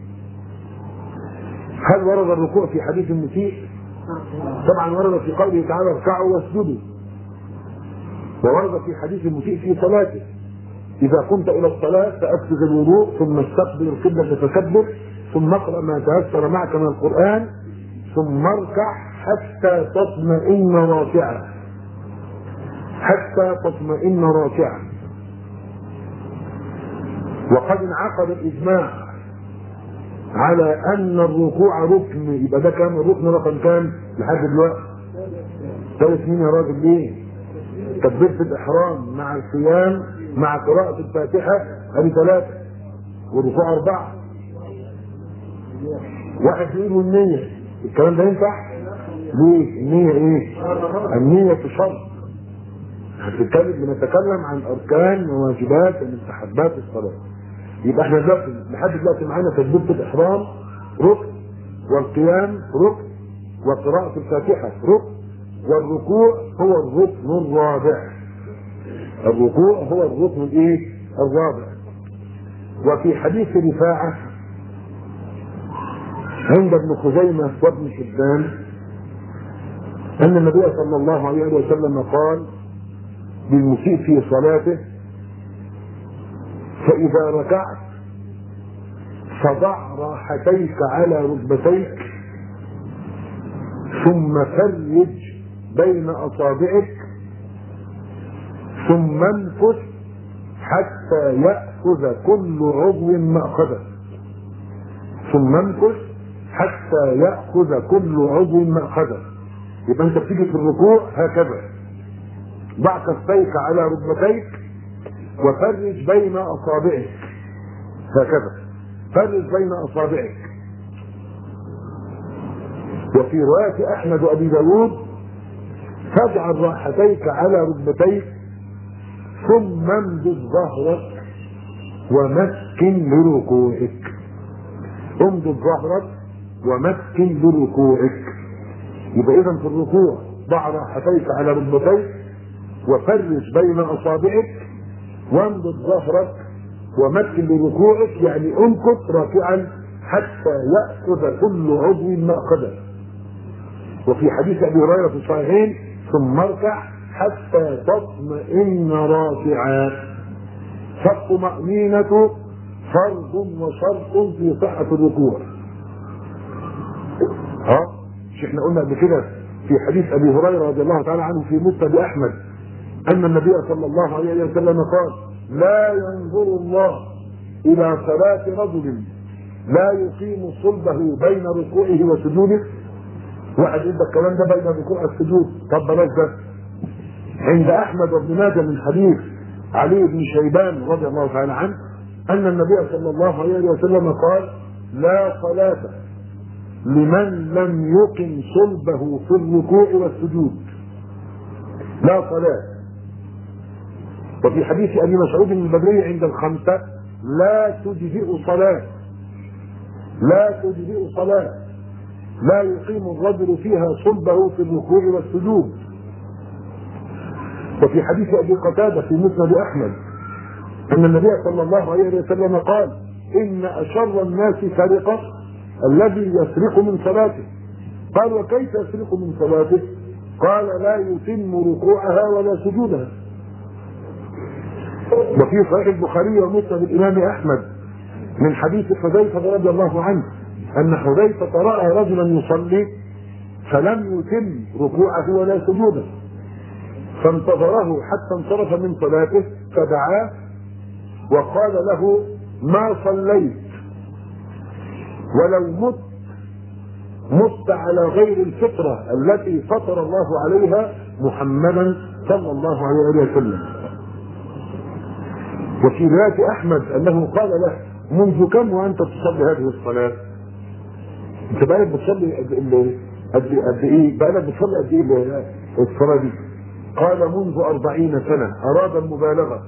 هل ورد الركوع في حديث المسيء؟ طبعا ورد في قوله تعالى: اركعوا واسجدوا. وورد في حديث المسيء في صلاته: إذا قمت إلى الصلاة فأسبغ الوضوء ثم استقبل القبلة فتكبر ثم اقرأ ما تيسر معك من القرآن ثم اركع حتى تطمئن راكعا. حتى تطمئن راكعا. وقد انعقد الإجماع على أن الركوع ركن. يبقى ده كام الركن رقم كام لحد دلوقتي؟ ثلاث مين يا راجل؟ ليه؟ تكبيرة الإحرام مع القيام مع قراءة الفاتحة هذه ثلاثة، والركوع أربعة. واحد يقول النية، الكلام ده ينفع؟ ليه؟ النية إيه؟ النية شرط. هنتكلم بنتكلم عن أركان وواجبات ومستحبات الصلاة. يبقى احنا دلوقتي لحد دلوقتي معانا تكبيرة الإحرام ركن، والقيام ركن، وقراءة الفاتحة ركن، والركوع هو الركن الرابع. الركوع هو الركن الايه؟ الرابع. وفي حديث رفاعة عند ابن خزيمة وابن حبان أن النبي صلى الله عليه وسلم قال للمسيء في صلاته: فإذا ركعت فضع راحتيك على ركبتيك ثم فرج بين أصابعك ثم انفث حتى يأخذ كل عضو مأخذه. ثم انفث حتى يأخذ كل عضو مأخذه. يبقى انت بتيجي في الركوع هكذا: ضع كفيك على ركبتيك وفرج بين أصابعك. هكذا فرج بين أصابعك. وفي رواية أحمد وأبي داود: فاجعل راحتيك على ركبتيك ثم امدد ظهرك ومكن لركوعك. امدد ظهرك ومكن لركوعك. يبقى إذا في الركوع ضع راحتيك على ركبتيك وفرج بين أصابعك وامدد ظهرك ومكن لركوعك، يعني امكث راكعا حتى يأخذ كل عضو مأخذه. وفي حديث أبي هريرة في الصحيحين: ثم اركع حتى تطمئن راكعا. فالطمأنينة فرض وشرط في صحة الركوع. ها؟ مش احنا قلنا قبل كده في حديث أبي هريرة رضي الله تعالى عنه في مسند أحمد أن النبي صلى الله عليه وسلم قال: لا ينظر الله إلى صلاة رجل لا يقيم صلبه بين ركوعه وسجوده. واحد يبقى الكلام ده بين الركوع والسجود. طب بلاش ده. عند أحمد وابن ماجه من حديث علي بن شيبان رضي الله تعالى عنه أن النبي صلى الله عليه وسلم قال: لا صلاة لمن لم يقم صلبه في الركوع والسجود. لا صلاة. وفي حديث أبي مسعود البدري عند الخمسة: لا تجزئ صلاة لا تجزئ صلاة لا يقيم الرجل فيها صلبه في الركوع والسجود. وفي حديث ابي قتاده في مسند احمد ان النبي صلى الله عليه وسلم قال: ان اشر الناس سرقه الذي يسرق من صلاته. قال: وكيف يسرق من صلاته؟ قال: لا يتم ركوعها ولا سجودها. وفي صحيح البخاري ومسند الامام احمد من حديث حذيفه رضي الله عنه ان حذيفه راى رجلا يصلي فلم يتم ركوعه ولا سجوده، فانتظره حتى انصرف من صلاته فدعاه وقال له: ما صليت ولو مت مت على غير الفطره التي فطر الله عليها محمدا صلى الله عليه وسلم. وفي روايه احمد انه قال له: منذ كم وانت تصلي هذه الصلاه؟ انت بقالك بتصلي قد قد ايه؟ بقالك بتصلي قد ايه الصلاه دي؟ قال: منذ أربعين سنة. أراد المبالغة،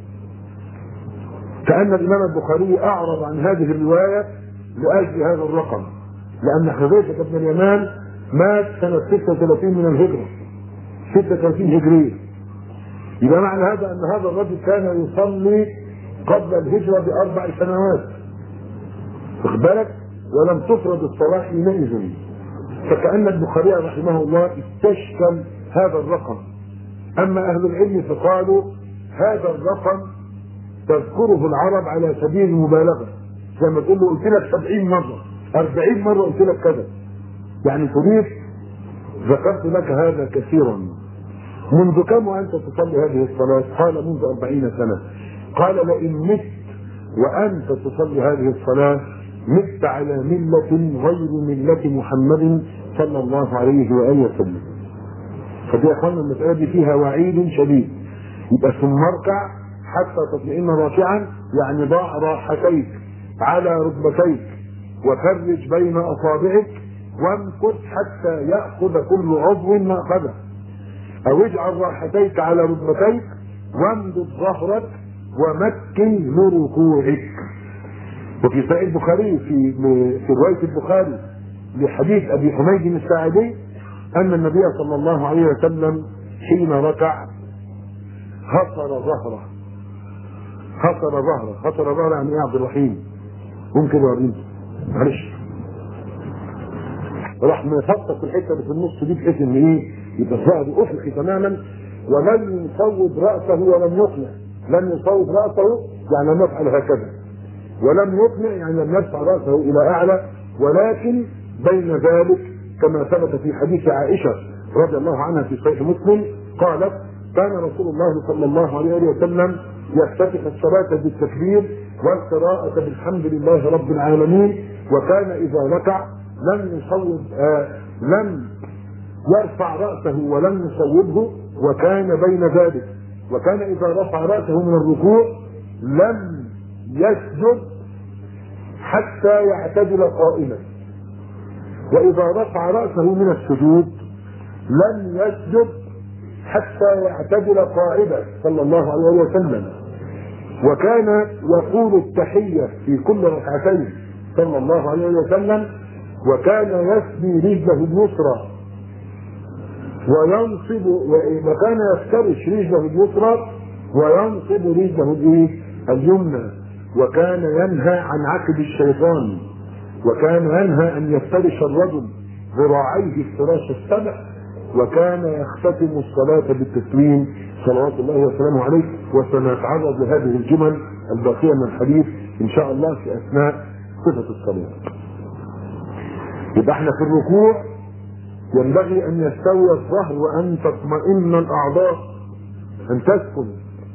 كأن الإمام البخاري أعرض عن هذه الرواية لأجل هذا الرقم، لأن حذيفة بن اليمان مات سنة ستة وثلاثين من الهجرة، ستة وثلاثين هجرية. يبقى معنى هذا أن هذا الرجل كان يصلي قبل الهجرة بأربع سنوات، واخد بالك؟ ولم تفرض الصلاة حينئذ، فكأن البخاري رحمه الله استشكل هذا الرقم. أما أهل العلم فقالوا هذا الرقم تذكره العرب على سبيل المبالغة، زي ما تقول له قلت لك سبعين مرة، أربعين مرة قلت لك كذا، يعني تريد ذكرت لك هذا كثيرا. منذ كم وأنت تصلي هذه الصلاة؟ قال: منذ أربعين سنة. قال: لئن مت وأنت تصلي هذه الصلاة مت على ملة غير ملة محمد صلى الله عليه وآله وسلم. فدي يا اخوانا المسألة دي فيها وعيد شديد. يبقى ثم اركع حتى تطمئن راكعا، يعني ضع راحتيك على ركبتيك وفرج بين اصابعك وامكث حتى يأخذ كل عضو ما اخذه، او اجعل راحتيك على ركبتيك وامدد ظهرك ومكن لركوعك. وفي صحيح البخاري في في رواية البخاري لحديث ابي حميد الساعدي أن النبي صلى الله عليه وسلم حين ركع هصر ظهره، هصر ظهره، هصر ظهره يعني إيه يا عبد الرحيم؟ ممكن وريني معلش. راح مفطك الحتة اللي في النص دي بحيث إن إيه؟ يبقى الظهر أفقي تماما، ولم يصوب رأسه ولم يقنع. لم يصوب رأسه يعني لم يفعل هكذا، ولم يقنع يعني لم يرفع رأسه إلى أعلى، ولكن بين ذلك كما ثبت في حديث عائشة رضي الله عنها في صحيح مسلم قالت: كان رسول الله صلى الله عليه وسلم يفتتح الصلاة بالتكبير والقراءة بالحمد لله رب العالمين، وكان إذا ركع لم يصوب آه لم يرفع رأسه ولم يصوبه، وكان بين ذلك، وكان إذا رفع رأسه من الركوع لم يسجد حتى يعتدل قائما، وإذا رفع رأسه من السجود لم يسجد حتى يعتدل قاعدا صلى الله عليه وسلم. وكان يقول التحية في كل ركعتين صلى الله عليه وسلم، وكان يثني رجله اليسرى وينصب، وكان يفترش رجله اليسرى وينصب رجله اليمنى، وكان ينهى عن عقد الشيطان، وكان ينهى ان يفترش الرجل ذراعيه افتراش السبع، وكان يختتم الصلاة بالتسليم صلوات الله وسلامه عليه. وسنتعرض لهذه الجمل الباقية من الحديث ان شاء الله في اثناء صفة الصلاة. يبقى احنا في الركوع ينبغي ان يستوي الظهر وان تطمئن الاعضاء، ان تسكن.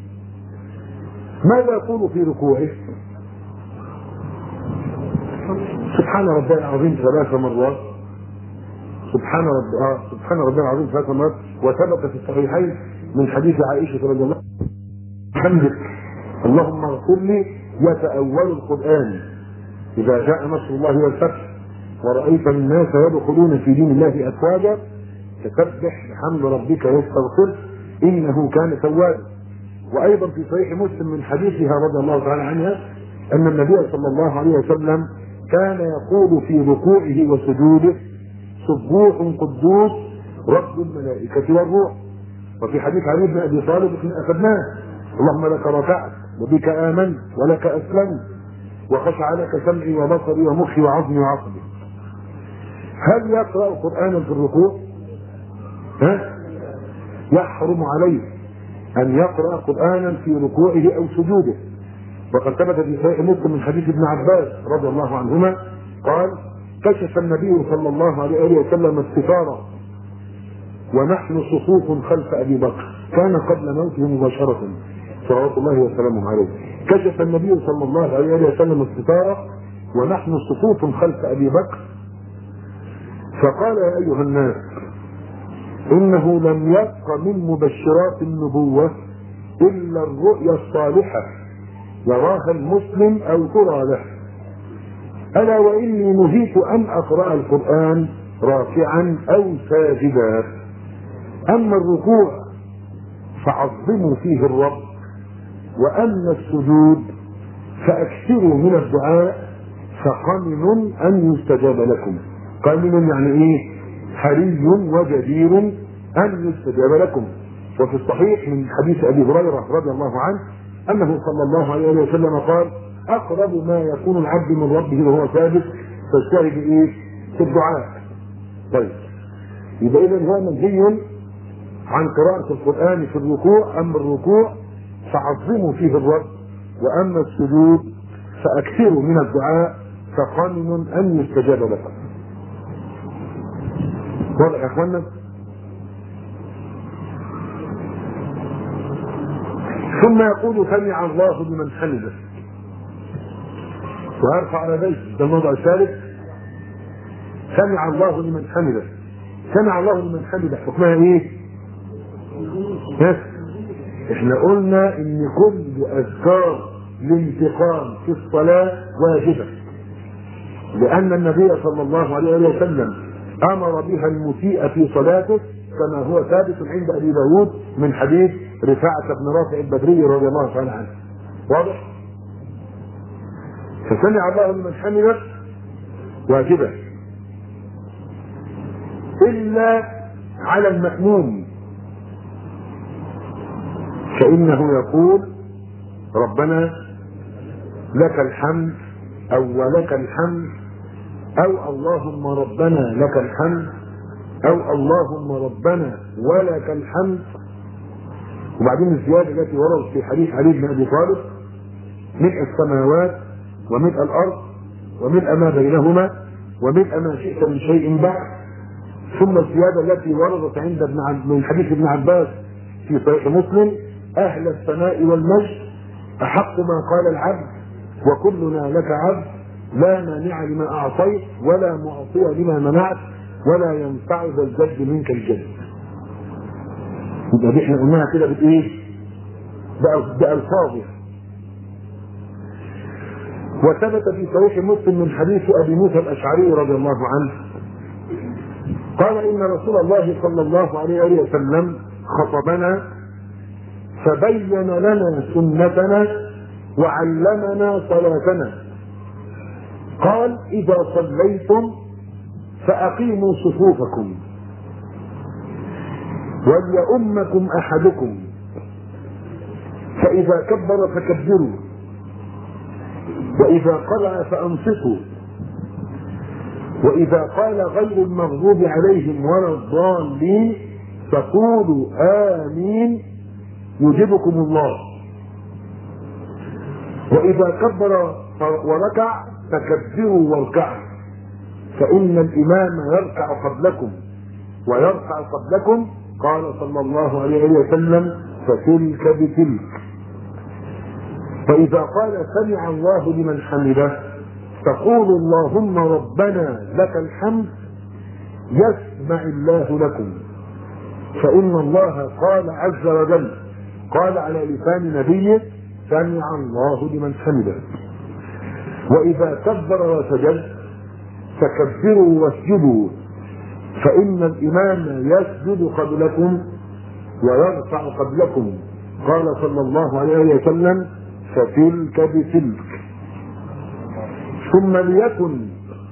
ماذا يقول في ركوعه؟ سبحان ربي العظيم ثلاث مرات، سبحان ربي آه سبحان ربي العظيم ثلاث مرات. وثبت في الصحيحين من حديث عائشة رضي الله عنها: حمدك اللهم اغفر لي يتأول القرآن إذا جاء نصر الله والفتح ورأيت الناس يدخلون في دين الله أفواجا فسبح بحمد ربك واستغفره إنه كان توابا. وأيضا في صحيح مسلم من حديثها رضي الله تعالى عنها أن النبي صلى الله عليه وسلم كان يقول في ركوعه وسجوده سبوح قدوس رب الملائكة والروح. وفي حديث علي بن ابي طالب احنا اخذناه: اللهم لك ركعت وبك امنت ولك اسلمت وخشع لك سمعي وبصري ومخي وعظمي وعصبي. هل يقرأ قرآنا في الركوع؟ ها؟ يحرم عليه ان يقرأ قرآنا في ركوعه او سجوده. وقد ثبت في صحيح مسلم من حديث ابن عباس رضي الله عنهما قال: كشف النبي صلى الله عليه وسلم الستارة ونحن صفوف خلف ابي بكر، كان قبل موته مباشرة صلوات الله وسلامه عليه. كشف النبي صلى الله عليه وسلم الستارة ونحن صفوف خلف ابي بكر فقال: يا ايها الناس انه لم يبق من مبشرات النبوة الا الرؤيا الصالحة يراها المسلم او ترى له، الا واني نهيت ان اقرأ القرآن راكعا او ساجدا. اما الركوع فعظموا فيه الرب، واما السجود فاكثروا من الدعاء فقمن ان يستجاب لكم. قمن يعني ايه؟ حري وجدير ان يستجاب لكم. وفي الصحيح من حديث ابي هريره رضي الله عنه انه صلى الله عليه وسلم قال: اقرب ما يكون العبد من ربه وهو ثابت فاجتهد ايه؟ في الدعاء. طيب، يبقى اذا هو منهي عن قراءة القرآن في الركوع. اما الركوع فعظموا فيه الرب، واما السجود فاكثروا من الدعاء فقمن ان يستجاب لكم. واضح يا اخوانا؟ ثم يقول: سمع الله لمن حمده، ويرفع على بيته. ده الموضع الثالث: سمع الله لمن حمده. سمع الله لمن حمده حكمها ايه؟ ها؟ احنا قلنا ان كل اذكار الانتقام في الصلاة واجبة، لان النبي صلى الله عليه وسلم امر بها المسيء في صلاته كما هو ثابت عند ابي داود من حديث رفاعة بن رافع البدري رضي الله تعالى عنه. واضح؟ فسمع الله لمن حمده واجبة الا على المأموم، فانه يقول: ربنا لك الحمد او ولك الحمد، او اللهم ربنا لك الحمد، او اللهم ربنا ولك الحمد. وبعدين الزيادة التي وردت في حديث علي بن ابي طالب: ملء السماوات وملء الارض وملء ما بينهما وملء ما شئت من شيء بعد. ثم الزيادة التي وردت عند ابن عب... من حديث ابن عباس في صحيح مسلم: اهل الثناء والمجد احق ما قال العبد وكلنا لك عبد، لا مانع لما اعطيت ولا معطي لما منعت ولا ينفع ذا الجد منك الجد. يبقى دي احنا قلناها كده بايه؟ بألفاظه. وثبت في صحيح مسلم من حديث ابي موسى الاشعري رضي الله عنه قال: ان رسول الله صلى الله عليه وسلم خطبنا فبين لنا سنتنا وعلمنا صلاتنا. قال: اذا صليتم فاقيموا صفوفكم وليؤمكم احدكم، فاذا كبر فكبروا، واذا قرأ فانصتوا، واذا قال غير المغضوب عليهم ولا الضالين فقولوا امين يجبكم الله، واذا كبر وركع فكبروا واركعوا، فان الامام يركع قبلكم ويركع قبلكم. قال صلى الله عليه وسلم: فتلك بتلك. فاذا قال: سمع الله لمن حمده تقول: اللهم ربنا لك الحمد، يسمع الله لكم، فان الله قال عز وجل، قال على لسان نبيه: سمع الله لمن حمده. واذا كبر وسجد فكبروا واسجدوا، فان الامام يسجد قبلكم ويرفع قبلكم. قال صلى الله عليه وسلم: فتلك بتلك. ثم ليكن،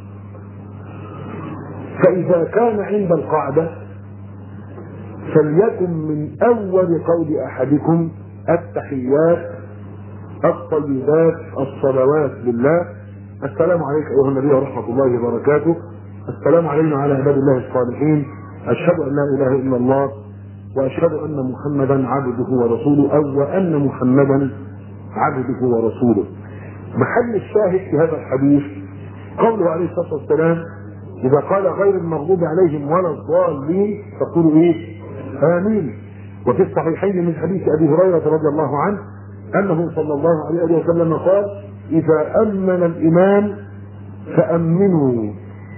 فإذا كان عند القعدة فليكن من أول قول أحدكم التحيات الطيبات الصلوات لله، السلام عليك أيها النبي ورحمة الله وبركاته، السلام علينا على عباد الله الصالحين، أشهد أن لا إله إلا الله وأشهد أن محمدا عبده ورسوله، أو وأن محمدا عبده ورسوله. محل الشاهد في هذا الحديث قوله عليه الصلاة والسلام إذا قال غير المغضوب عليهم ولا الضالين فقولوا إيه؟ آمين. وفي الصحيحين من حديث أبي هريرة رضي الله عنه أنه صلى الله عليه وسلم قال إذا أمن الإمام فأمنوا،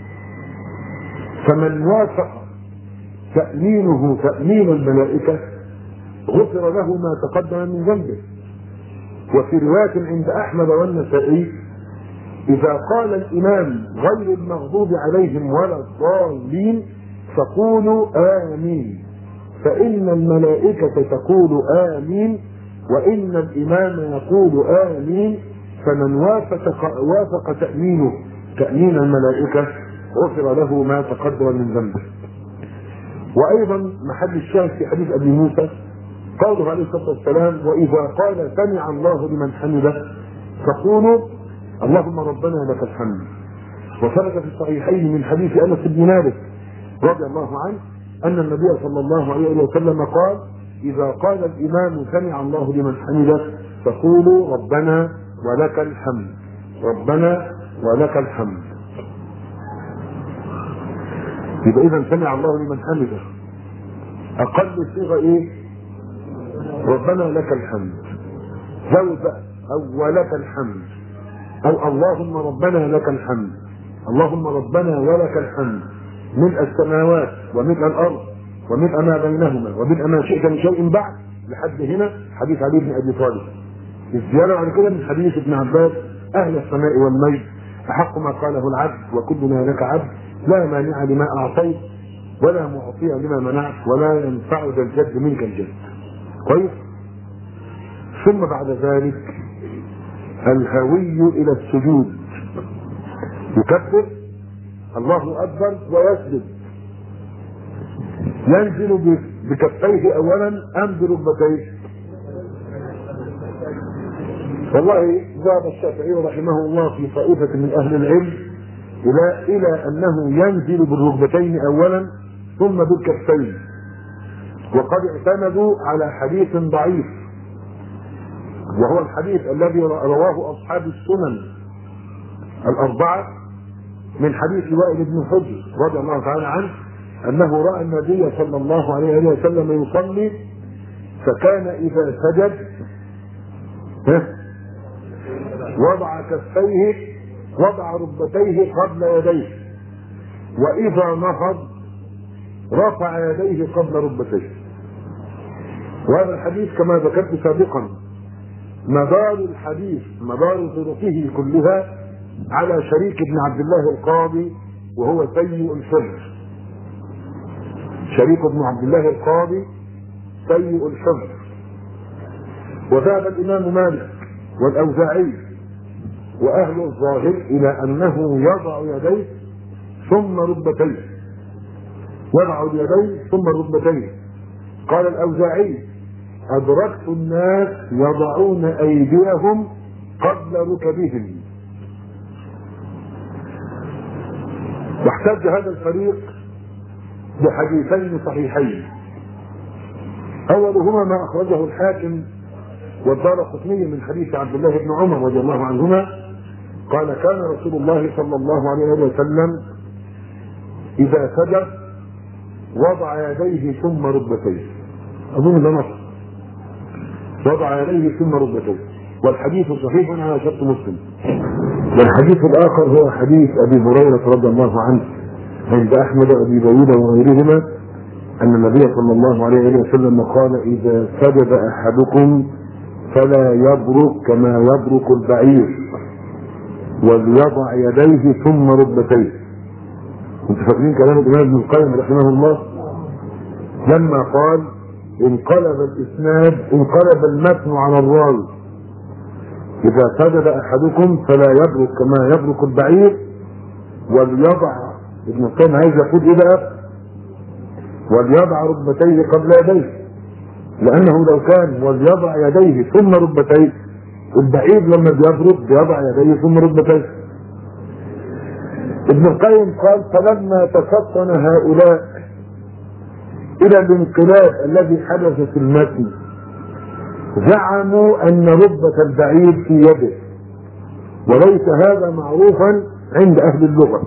فمن وافق تأمينه تأمين الملائكة غفر له ما تقدم من ذنبه. وفي رواية عند أحمد والنسائي إذا قال الإمام غير المغضوب عليهم ولا الضالين فقولوا آمين، فإن الملائكة تقول آمين وإن الإمام يقول آمين، فمن وافق وافق تأمينه تأمين الملائكة غفر له ما تقدم من ذنبه. وأيضا محل الشاهد في حديث أبي موسى قوله عليه الصلاة والسلام وإذا قال سمع الله لمن حمده فقولوا اللهم ربنا لك الحمد. وثبت في الصحيحين من حديث أنس بن مالك رضي الله عنه أن النبي صلى الله عليه وسلم قال إذا قال الإمام سمع الله لمن حمده فقولوا ربنا ولك الحمد، ربنا ولك الحمد. يبقى إذا سمع الله لمن حمده أقل صيغة إيه؟ ربنا لك الحمد. زود أو ولك الحمد، أو اللهم ربنا لك الحمد، اللهم ربنا ولك الحمد ملء السماوات وملء الأرض وملء ما بينهما وملء ما شئت من شيء بعد لحد هنا حديث علي بن أبي طالب. الزيادة على كده من حديث ابن عباس أهل السماء والمجد أحق ما قاله العبد وكلنا لك عبد لا مانع لما أعطيت ولا معطي لما منعت ولا ينفع ذا الجد منك الجد. كويس. ثم بعد ذلك الهوي إلى السجود يكبر الله أكبر ويسجد، ينزل بكفيه أولا أم بركبتيه؟ والله ذهب الشافعي رحمه الله في طائفة من أهل العلم إلى إلى أنه ينزل بالركبتين أولا ثم بالكفين، وقد اعتمدوا على حديث ضعيف وهو الحديث الذي رواه أصحاب السنن الأربعة من حديث وائل بن حجر رضي الله تعالى عنه أنه رأى النبي صلى الله عليه وسلم يصلي فكان إذا سجد وضع كفيه وضع ركبتيه قبل يديه، وإذا نهض رفع يديه قبل ركبتيه. وهذا الحديث كما ذكرت سابقا مدار الحديث مدار طرقه كلها على شريك بن عبد الله القاضي وهو سيء الحفظ. شريك بن عبد الله القاضي سيء الحفظ. وذهب الإمام مالك والأوزاعي وأهل الظاهر إلى أنه يضع يديه ثم ركبتيه، يضع اليدين ثم الركبتين. قال الأوزاعي أدركت الناس يضعون أيديهم قبل ركبهم. واحتج هذا الفريق بحديثين صحيحين، أولهما ما أخرجه الحاكم والدارقطني من حديث عبد الله بن عمر رضي الله عنهما قال كان رسول الله صلى الله عليه وسلم إذا سجد وضع يديه ثم ركبتيه. أظن ده نص، وضع يديه ثم ركبتيه، والحديث صحيح على شرط مسلم. والحديث الآخر هو حديث أبي هريرة رضي الله عنه عند أحمد وأبي داود وغيرهما أن النبي صلى الله عليه وسلم قال إذا سجد أحدكم فلا يبرك كما يبرك البعير وليضع يديه ثم ركبتيه. انتوا فاكرين كلام الإمام ابن القيم رحمه الله لما قال انقلب الإسناد انقلب المتن على الراوي إذا سجد أحدكم فلا يبرك كما يبرك البعير، وليضع، ابن القيم عايز يقول إيه بقى؟ وليضع ركبتيه قبل يديه، لأنه لو كان وليضع يديه ثم ركبتيه، البعير لما بيبرك بيضع يديه ثم ركبتيه. ابن القيم قال: فلما تفطن هؤلاء إلى الانقلاب الذي حدث في المتن زعموا أن ركبة البعير في يده، وليس هذا معروفا عند أهل اللغة.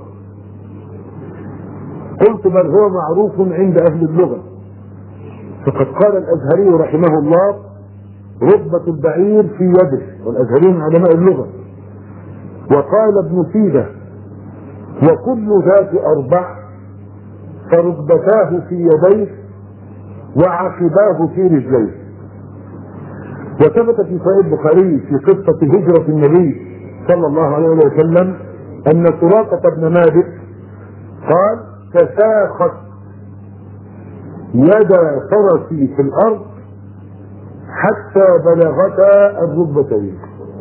قلت: بل هو معروف عند أهل اللغة، فقد قال الأزهري رحمه الله: ركبة البعير في يده، والأزهري من علماء اللغة. وقال ابن سيدة: وكل ذات أربع فركبتاه في يديه وعقباه في رجليه. وثبت في صحيح البخاري في قصة هجرة النبي صلى الله عليه وسلم أن سراقة بن مالك قال: تساخت يد فرسي في الأرض حتى بلغتا الركبتين.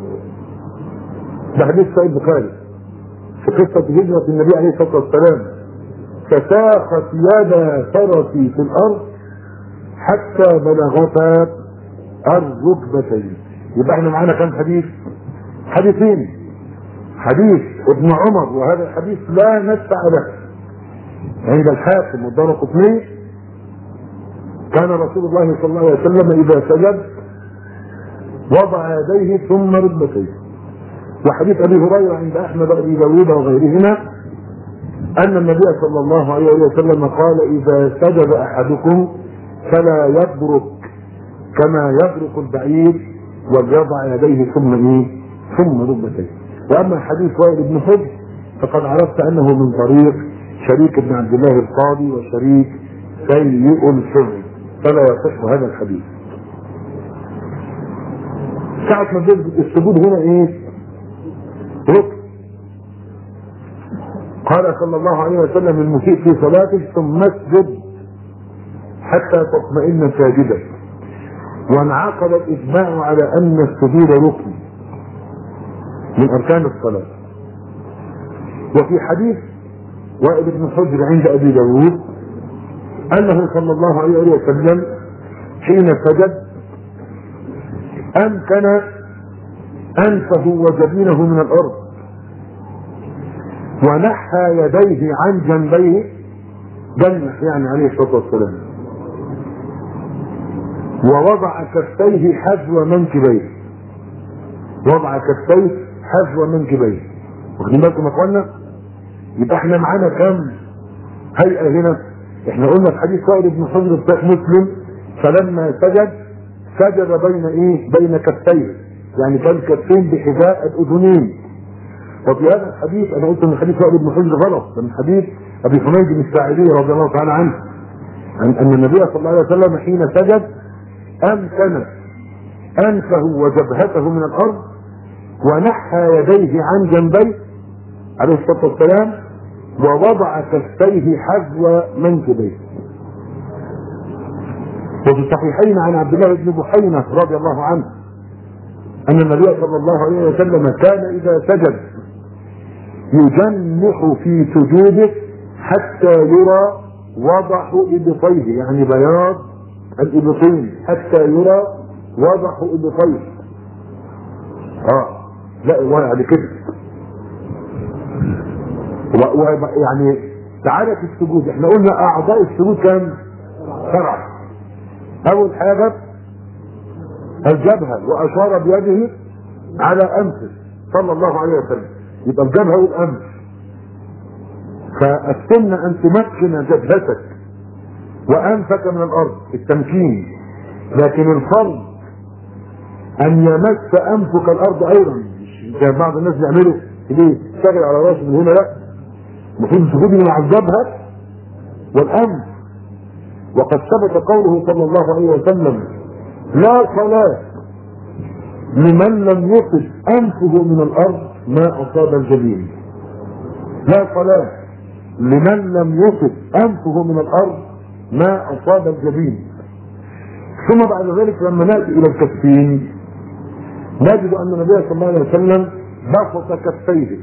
ده حديث صحيح البخاري في قصة هجرة النبي عليه الصلاة والسلام: تساخت يد فرسي في الأرض حتى بلغتا الركبتين. يبقى احنا معانا كم حديث؟ حديثين. حديث ابن عمر، وهذا الحديث لا نسع له عند الحاكم والدارقطني: كان رسول الله صلى الله عليه وسلم إذا سجد وضع يديه ثم ركبتيه. وحديث أبي هريرة عند أحمد وأبي داود وغيرهما أن النبي صلى الله عليه وسلم قال: إذا سجد أحدكم فلا يبرك كما يبرك البعير، وليضع يديه ثم ايه؟ ثم ركبتيه. واما حديث وائل بن حجر فقد عرفت انه من طريق شريك بن عبد الله القاضي، وشريك سيء الحفظ، فلا يصح هذا الحديث. ساعة ما بيثبت السجود هنا ايه؟ ركن. قال صلى الله عليه وسلم: المسيء في صلاته ثم اسجد حتى تطمئن ساجدا. وانعقد الاجماع على ان السجود ركن من اركان الصلاه. وفي حديث وائل بن حجر عند ابي داود انه صلى الله عليه وسلم حين سجد امكن انفه وجبينه من الارض، ونحى يديه عن جنبيه، جنح يعني عليه الصلاه والسلام، ووضع كفيه حذو منكبيه. وضع كفيه حذو منكبيه. واخدين بالكم يا اخوانا؟ يبقى احنا معانا كم هيئه هنا؟ احنا قلنا في حديث وائل بن حجر بتاع مسلم: فلما سجد سجد بين ايه؟ بين كفيه، يعني كان كفين بحذاء الاذنين. وفي هذا الحديث انا قلت ان حديث وائل بن حجر غلط، من حديث ابي حميد الساعدي رضي الله تعالى عنه ان النبي صلى الله عليه وسلم حين سجد امكن انفه وجبهته من الارض، ونحى يديه عن جنبيه عليه الصلاه والسلام، ووضع كفيه حذو منكبيه. وفي الصحيحين عن عبد الله بن بحينة رضي الله عنه ان النبي صلى الله عليه وسلم كان اذا سجد يجنح في سجوده حتى يرى وضح ابطيه، يعني بياض الابطين، حتى يرى وضح ابطيه. اه لا يعني كده. يعني تعالى في السجود، احنا قلنا اعضاء السجود كام؟ سبعه. اول حاجه الجبهه، واشار بيده على انفه صلى الله عليه وسلم، يبقى الجبهه والانف. فالسنه ان تمكن جبهتك وانفك من الارض، التمكين. لكن الفرض ان يمس انفك الارض ايضا، زي بعض الناس بيعملوا ليه؟ يشتغل على راسه من هنا، لا، المفروض السجود مع الجبهه والانف. وقد ثبت قوله صلى الله عليه وسلم: لا صلاة لمن لم يصب انفه من الارض ما اصاب الجبين. لا صلاة لمن لم يصب انفه من الارض ما اصاب الجبين. ثم بعد ذلك لما ناتي الى الكفين نجد ان النبي صلى الله عليه وسلم بسط كفيه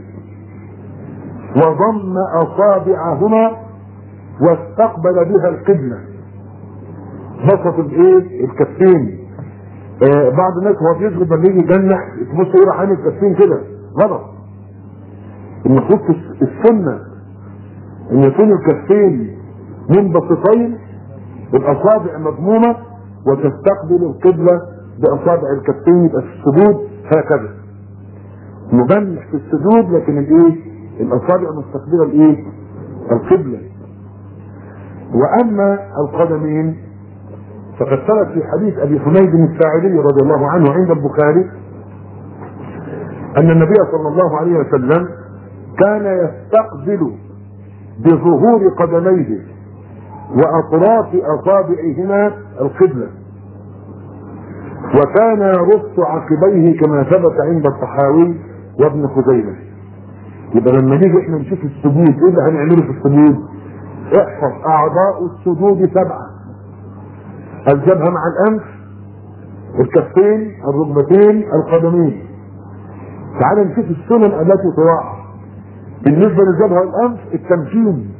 وضم اصابعهما واستقبل بها القبله. بسط الايه؟ الكفين. آه بعض الناس هو بيسجد لما يجي يجنح تبص يروح عامل الكفين كده، غلط. المفروض السنه ان يكون الكفين منبسطين بالاصابع مضمومه وتستقبل القبله باصابع الكفين، يبقى في السجود هكذا مجنح في السجود، لكن الايه؟ الاصابع مستقبله الايه؟ القبله. واما القدمين فقد ثبت في حديث ابي حميد الساعدي رضي الله عنه عند البخاري ان النبي صلى الله عليه وسلم كان يستقبل بظهور قدميه واطراف اصابعهما القبله، وكان يرص عقبيه كما ثبت عند الطحاوي وابن خزيمه. يبقى لما نيجي احنا نشوف السجود ايه اللي هنعمله في السجود؟ احفظ اعضاء السجود سبعه: الجبهه مع الانف، الكفين، الركبتين، القدمين. تعال نشوف السنن التي تراعى بالنسبه للجبهه والانف. التمكين،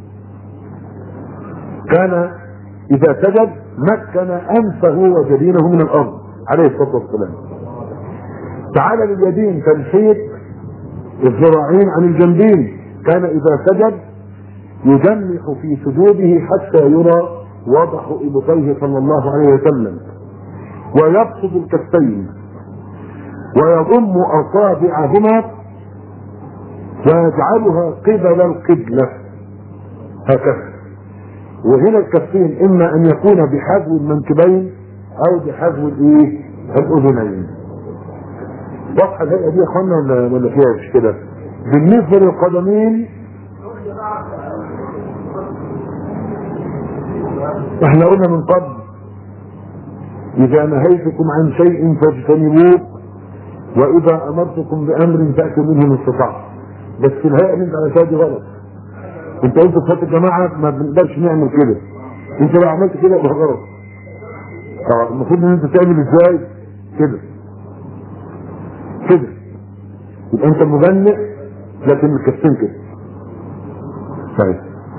كان اذا سجد مكن انفه وجبينه من الارض عليه الصلاه والسلام. تعال لليدين، تنحيط الذراعين عن الجنبين، كان اذا سجد يجنح في سجوده حتى يرى وضح ابطيه صلى الله عليه وسلم، ويبسط الكفين ويضم اصابعهما ويجعلها قبل القبله هكذا. وهنا الكفين اما ان يكون بحذو المنكبين او بحذو الايه؟ الاذنين. واضحه الهيئه دي يا اخوانا ولا ولا فيها مشكله؟ بالنسبه للقدمين احنا قلنا من قبل اذا نهيتكم عن شيء فاجتنبوه واذا امرتكم بامر فاتوا منه ما استطعتم. بس الهيئه اللي انت عملتها دي غلط. انت قلت في الجماعه ما بنقدرش نعمل كده، انت لو عملت كده يبقى غلط. اه المفروض ان انت تعمل ازاي؟ كده كده، يبقى انت مجنح لكن الكفين كده. طيب،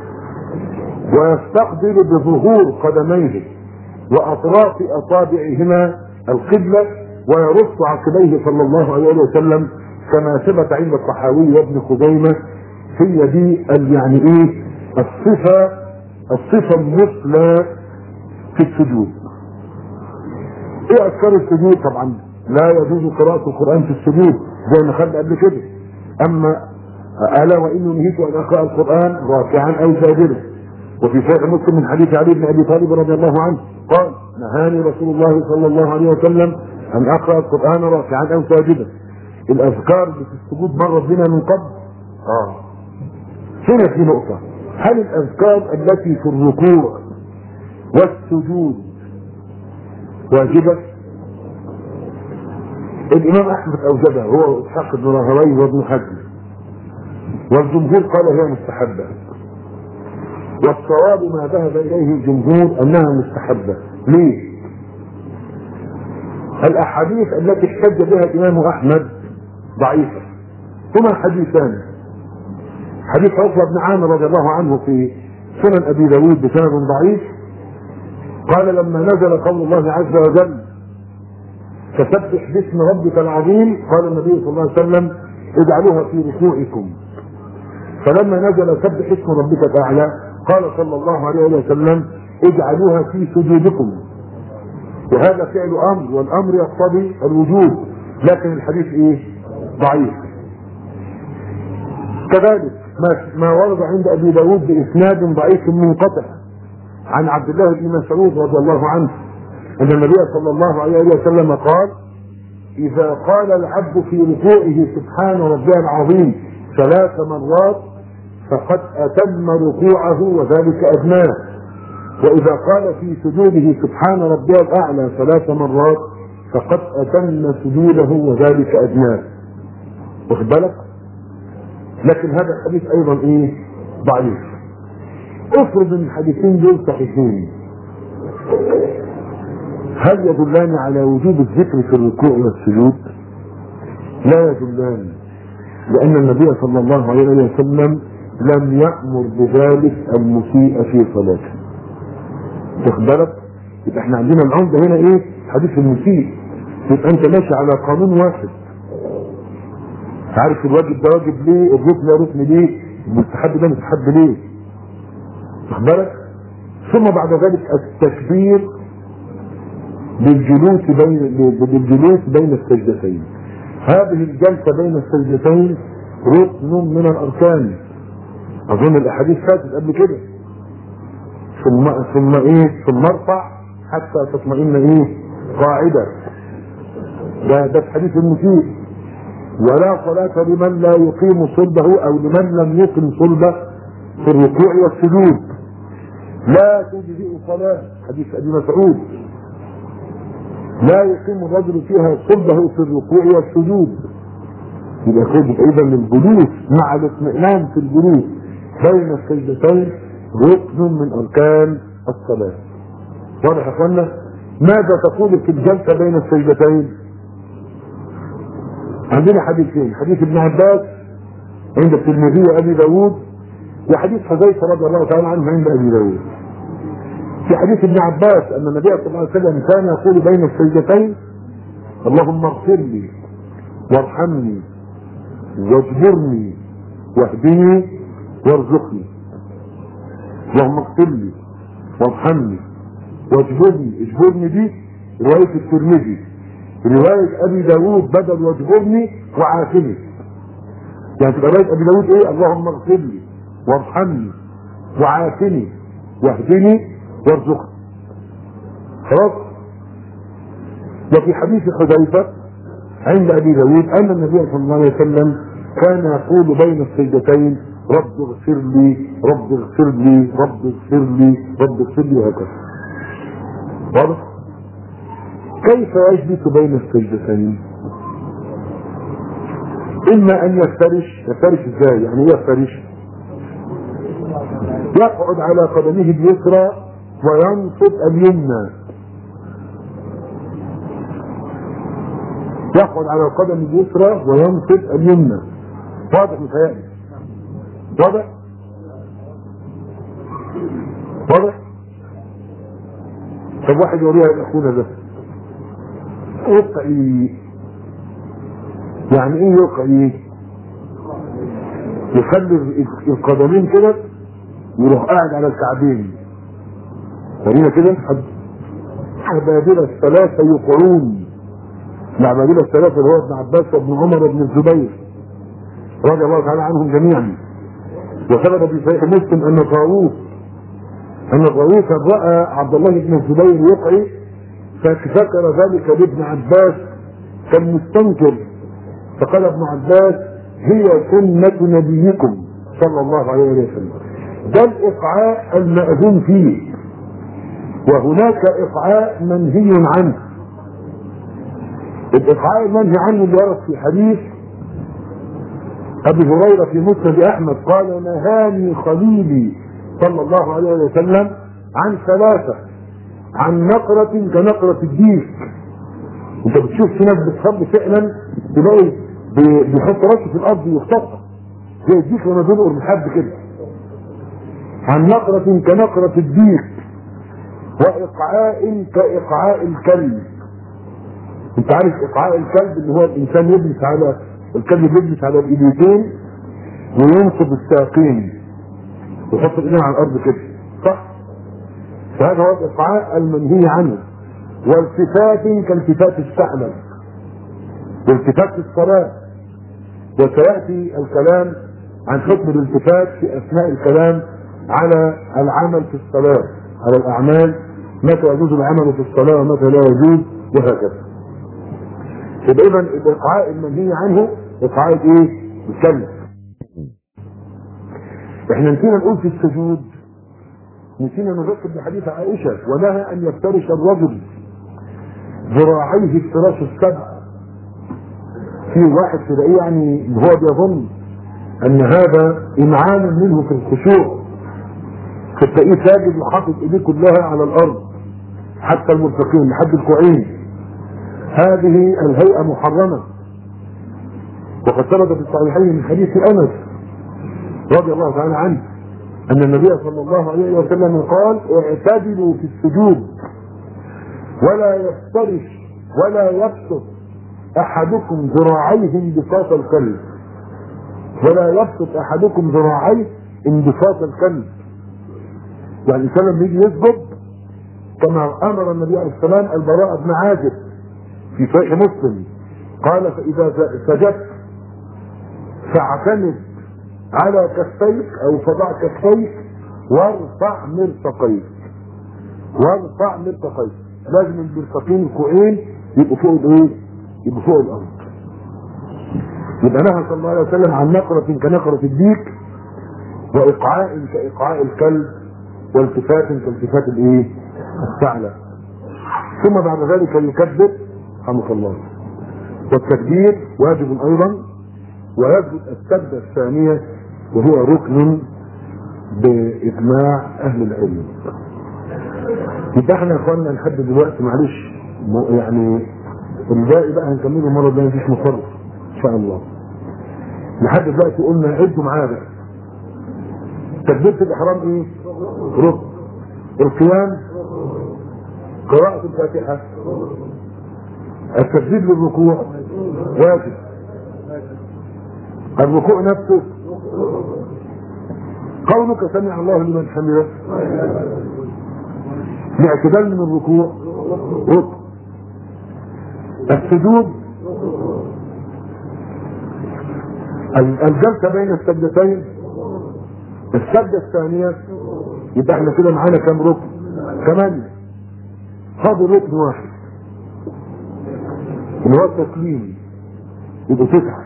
ويستقبل بظهور قدميه واطراف اصابعهما القبله ويرص عقبيه صلى الله عليه وسلم كما ثبت عند الطحاوي وابن خزيمه. هي دي يعني ايه؟ الصفه الصفه المثلى في السجود. ايه اذكار السجود؟ طبعا لا يجوز قراءه القران في السجود زي ما خدنا قبل كده. اما الا واني نهيت ان اقرا القران راكعا او ساجدا. وفي صحيح مسلم من حديث علي بن ابي طالب رضي الله عنه قال: نهاني رسول الله صلى الله عليه وسلم ان اقرا القران راكعا او ساجدا. الاذكار اللي في السجود مرت بنا من قبل. اه هنا في نقطه: هل الاذكار التي في الركوع والسجود واجبه؟ الامام احمد اوجبها هو واسحاق بن راهويه وابن حزم، والجمهور قال هي مستحبه. والصواب ما ذهب اليه الجمهور انها مستحبه. ليه؟ الاحاديث التي احتج بها الامام احمد ضعيفه. هما حديثان: حديث عقبه بن عامر رضي الله عنه في سنن ابي داود بسند ضعيف، قال: لما نزل قول الله عز وجل: فسبح باسم ربك العظيم، قال النبي صلى الله عليه وسلم: اجعلوها في ركوعكم. فلما نزل سبح اسم ربك الاعلى قال صلى الله عليه وسلم: اجعلوها في سجودكم. وهذا فعل امر، والامر يقتضي الوجوب، لكن الحديث ايه؟ ضعيف. كذلك ما, ما ورد عند ابي داود باسناد ضعيف منقطع عن عبد الله بن مسعود رضي الله عنه ان النبي صلى الله عليه وسلم قال: اذا قال العبد في ركوعه سبحان ربي العظيم ثلاث مرات فقد اتم ركوعه وذلك ادناه، واذا قال في سجوده سبحان ربي الاعلى ثلاث مرات فقد اتم سجوده وذلك ادناه. واخد بالك؟ لكن هذا الحديث ايضا ايه؟ ضعيف. افرض ان الحديثين دول صحيحين، هل يدلان على وجوب الذكر في الركوع والسجود؟ لا يدلان، لأن النبي صلى الله عليه وسلم لم يأمر بذلك المسيء في صلاته. واخد بالك؟ يبقى احنا عندنا العمدة هنا ايه؟ حديث المسيء. يبقى انت ماشي على قانون واحد. عارف الواجب ده واجب ليه؟ الركن ده ركن ليه؟ المستحب ده مستحب ليه؟ واخد بالك؟ ثم بعد ذلك التكبير بالجلوس بين بالجلوس بين السجدتين. هذه الجلسة بين السجدتين ركن من الأركان. أظن الأحاديث فاتت قبل كده. ثم ثم إيه؟ ثم ارفع حتى تطمئن إيه؟ قاعدة. ده ده في حديث المسيء. ولا صلاة لمن لا يقيم صلبه أو لمن لم يقم صلبه في الركوع والسجود. لا تجزئ صلاة، حديث أبي مسعود. لا يقيم الرجل فيها صلبه في الركوع والسجود. يبقى خذ أيضا الجلوس مع الاطمئنان في الجلوس بين السجدتين ركن من أركان الصلاة. واضح يا اخوانا؟ ماذا تقول في الجلسة بين السجدتين؟ عندنا حديثين، حديث ابن عباس عند الترمذي وابي داود، وحديث حذيفه رضي الله تعالى عنه عند ابي داود. في حديث ابن عباس ان النبي صلى الله عليه وسلم كان يقول بين السجدتين: اللهم اغفر لي وارحمني واجبرني واهدني وارزقني. اللهم اغفر لي وارحمني واجبرني. اجبرني دي روايه الترمذي. روايه ابي داود بدل واجبرني وعافني. يعني تبقى روايه ابي داود ايه؟ اللهم اغفر لي وارحمني وعافني واهدني وارزقني. خلاص؟ وفي حديث حذيفه عند ابي داود ان النبي صلى الله عليه وسلم كان يقول بين السجدتين: رب اغفر لي رب اغفر لي رب اغفر لي رب اغفر لي، وهكذا. واضح؟ كيف يجلس بين السجدتين؟ اما ان يفترش. يفترش ازاي؟ يعني ايه يفترش؟ يقعد على قدمه اليسرى وينصب اليمنى. يقعد على القدم اليسرى وينصب اليمنى. واضح متهيألي؟ واضح؟ واضح؟ طب واحد يوريها لاخونا ده. يبقى ايه؟ يعني ايه يبقى ايه؟ يخلي القدمين كده ويروح قاعد على الكعبين. ورينا كده العبادلة الثلاثة يقعون. العبادلة الثلاثة اللي هو ابن عباس وابن عمر وابن الزبير رضي الله تعالى عنهم جميعا. وثبت في صحيح مسلم ان طاووس ان طاووسا راى عبد الله بن الزبير يقعي فذكر ذلك لابن عباس كالمستنكر، فقال ابن عباس: هي سنة نبيكم صلى الله عليه وسلم. ده الإقعاء المأذون فيه، وهناك إقعاء منهي عنه. الإقعاء المنهي عنه اللي ورد في حديث أبي هريرة في مسند أحمد قال: نهاني خليلي صلى الله عليه وسلم عن ثلاثة: عن نقرة كنقرة الديك. انت بتشوف في ناس بتصلي فعلا تلاقي بيحط راسه في الارض ويخطفها زي الديك لما بينقر بحد كده. عن نقرة كنقرة الديك وإقعاء كإقعاء الكلب. انت عارف إقعاء الكلب اللي هو الإنسان يجلس على الكلب يجلس على الإيدين وينصب الساقين ويحط الإيدين على الأرض كده، صح؟ فهذا هو الإقعاء المنهي عنه. والتفات كالتفات الثعلب والتفات الصلاة. وسيأتي الكلام عن حكم الالتفات في أثناء الكلام على العمل في الصلاة، على الأعمال، متى يجوز العمل في الصلاة ومتى لا يجوز، وهكذا. يبقى إذن الإقعاء المنهي عنه إقعاء إيه؟ الكلب. إحنا نسينا نقول في السجود، نسينا نذكر بحديث عائشة: ونهى أن يفترش الرجل ذراعيه افتراش السبع. في واحد تلاقيه يعني هو بيظن ان هذا امعانا منه في الخشوع، فتلاقيه ساجد وحاطط ايديه كلها على الارض حتى المرفقين لحد الكوعين. هذه الهيئة محرمة، وقد ثبت في الصحيحين من حديث انس رضي الله تعالى عنه ان النبي صلى الله عليه وسلم قال: اعتدلوا في السجود ولا يفترش ولا يبسط احدكم ذراعيه انبساط الكلب، ولا يبسط احدكم ذراعيه انبساط الكلب. يعني الانسان لما يجي يسجد كما امر النبي عليه السلام البراء بن عازب في صحيح مسلم قال: فاذا سجدت فاعتمد على كفيك او فضع كفيك وارفع مرفقيك، وارفع مرفقيك. لازم المرفقين الكوعين يبقوا فوق الايه؟ يبقوا فوق الارض. يبقى نهى صلى الله عليه وسلم عن نقرة كنقرة الديك، وايقعاء كايقعاء الكلب، والتفات كالتفات الايه؟ الثعلب. ثم بعد ذلك يكبر رحمه الله. والتكبير واجب ايضا، ويجب السجدة الثانية وهو ركن باجماع اهل العلم. يبقى احنا يا اخواننا لحد دلوقتي معلش يعني الباقي بقى هنكمله المره الجايه، مفيش مصرف ان شاء الله. لحد دلوقتي قلنا عدوا معايا بقى. تكبيرة الاحرام ايه؟ ركن. القيام، قراءة الفاتحة، التسجيل للركوع واجب، الركوع نفسه، قولك سمع الله لمن حمده، الاعتدال من الركوع ركن، السجود، الجلسة بين السجدتين، السجدة الثانية. يبقى احنا كده معانا كم ركن؟ ثمانية. هذا ركن واحد اللي هو التسليم، يبقى تسعة.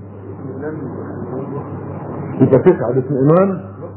يبقى تسعة الاطمئنان.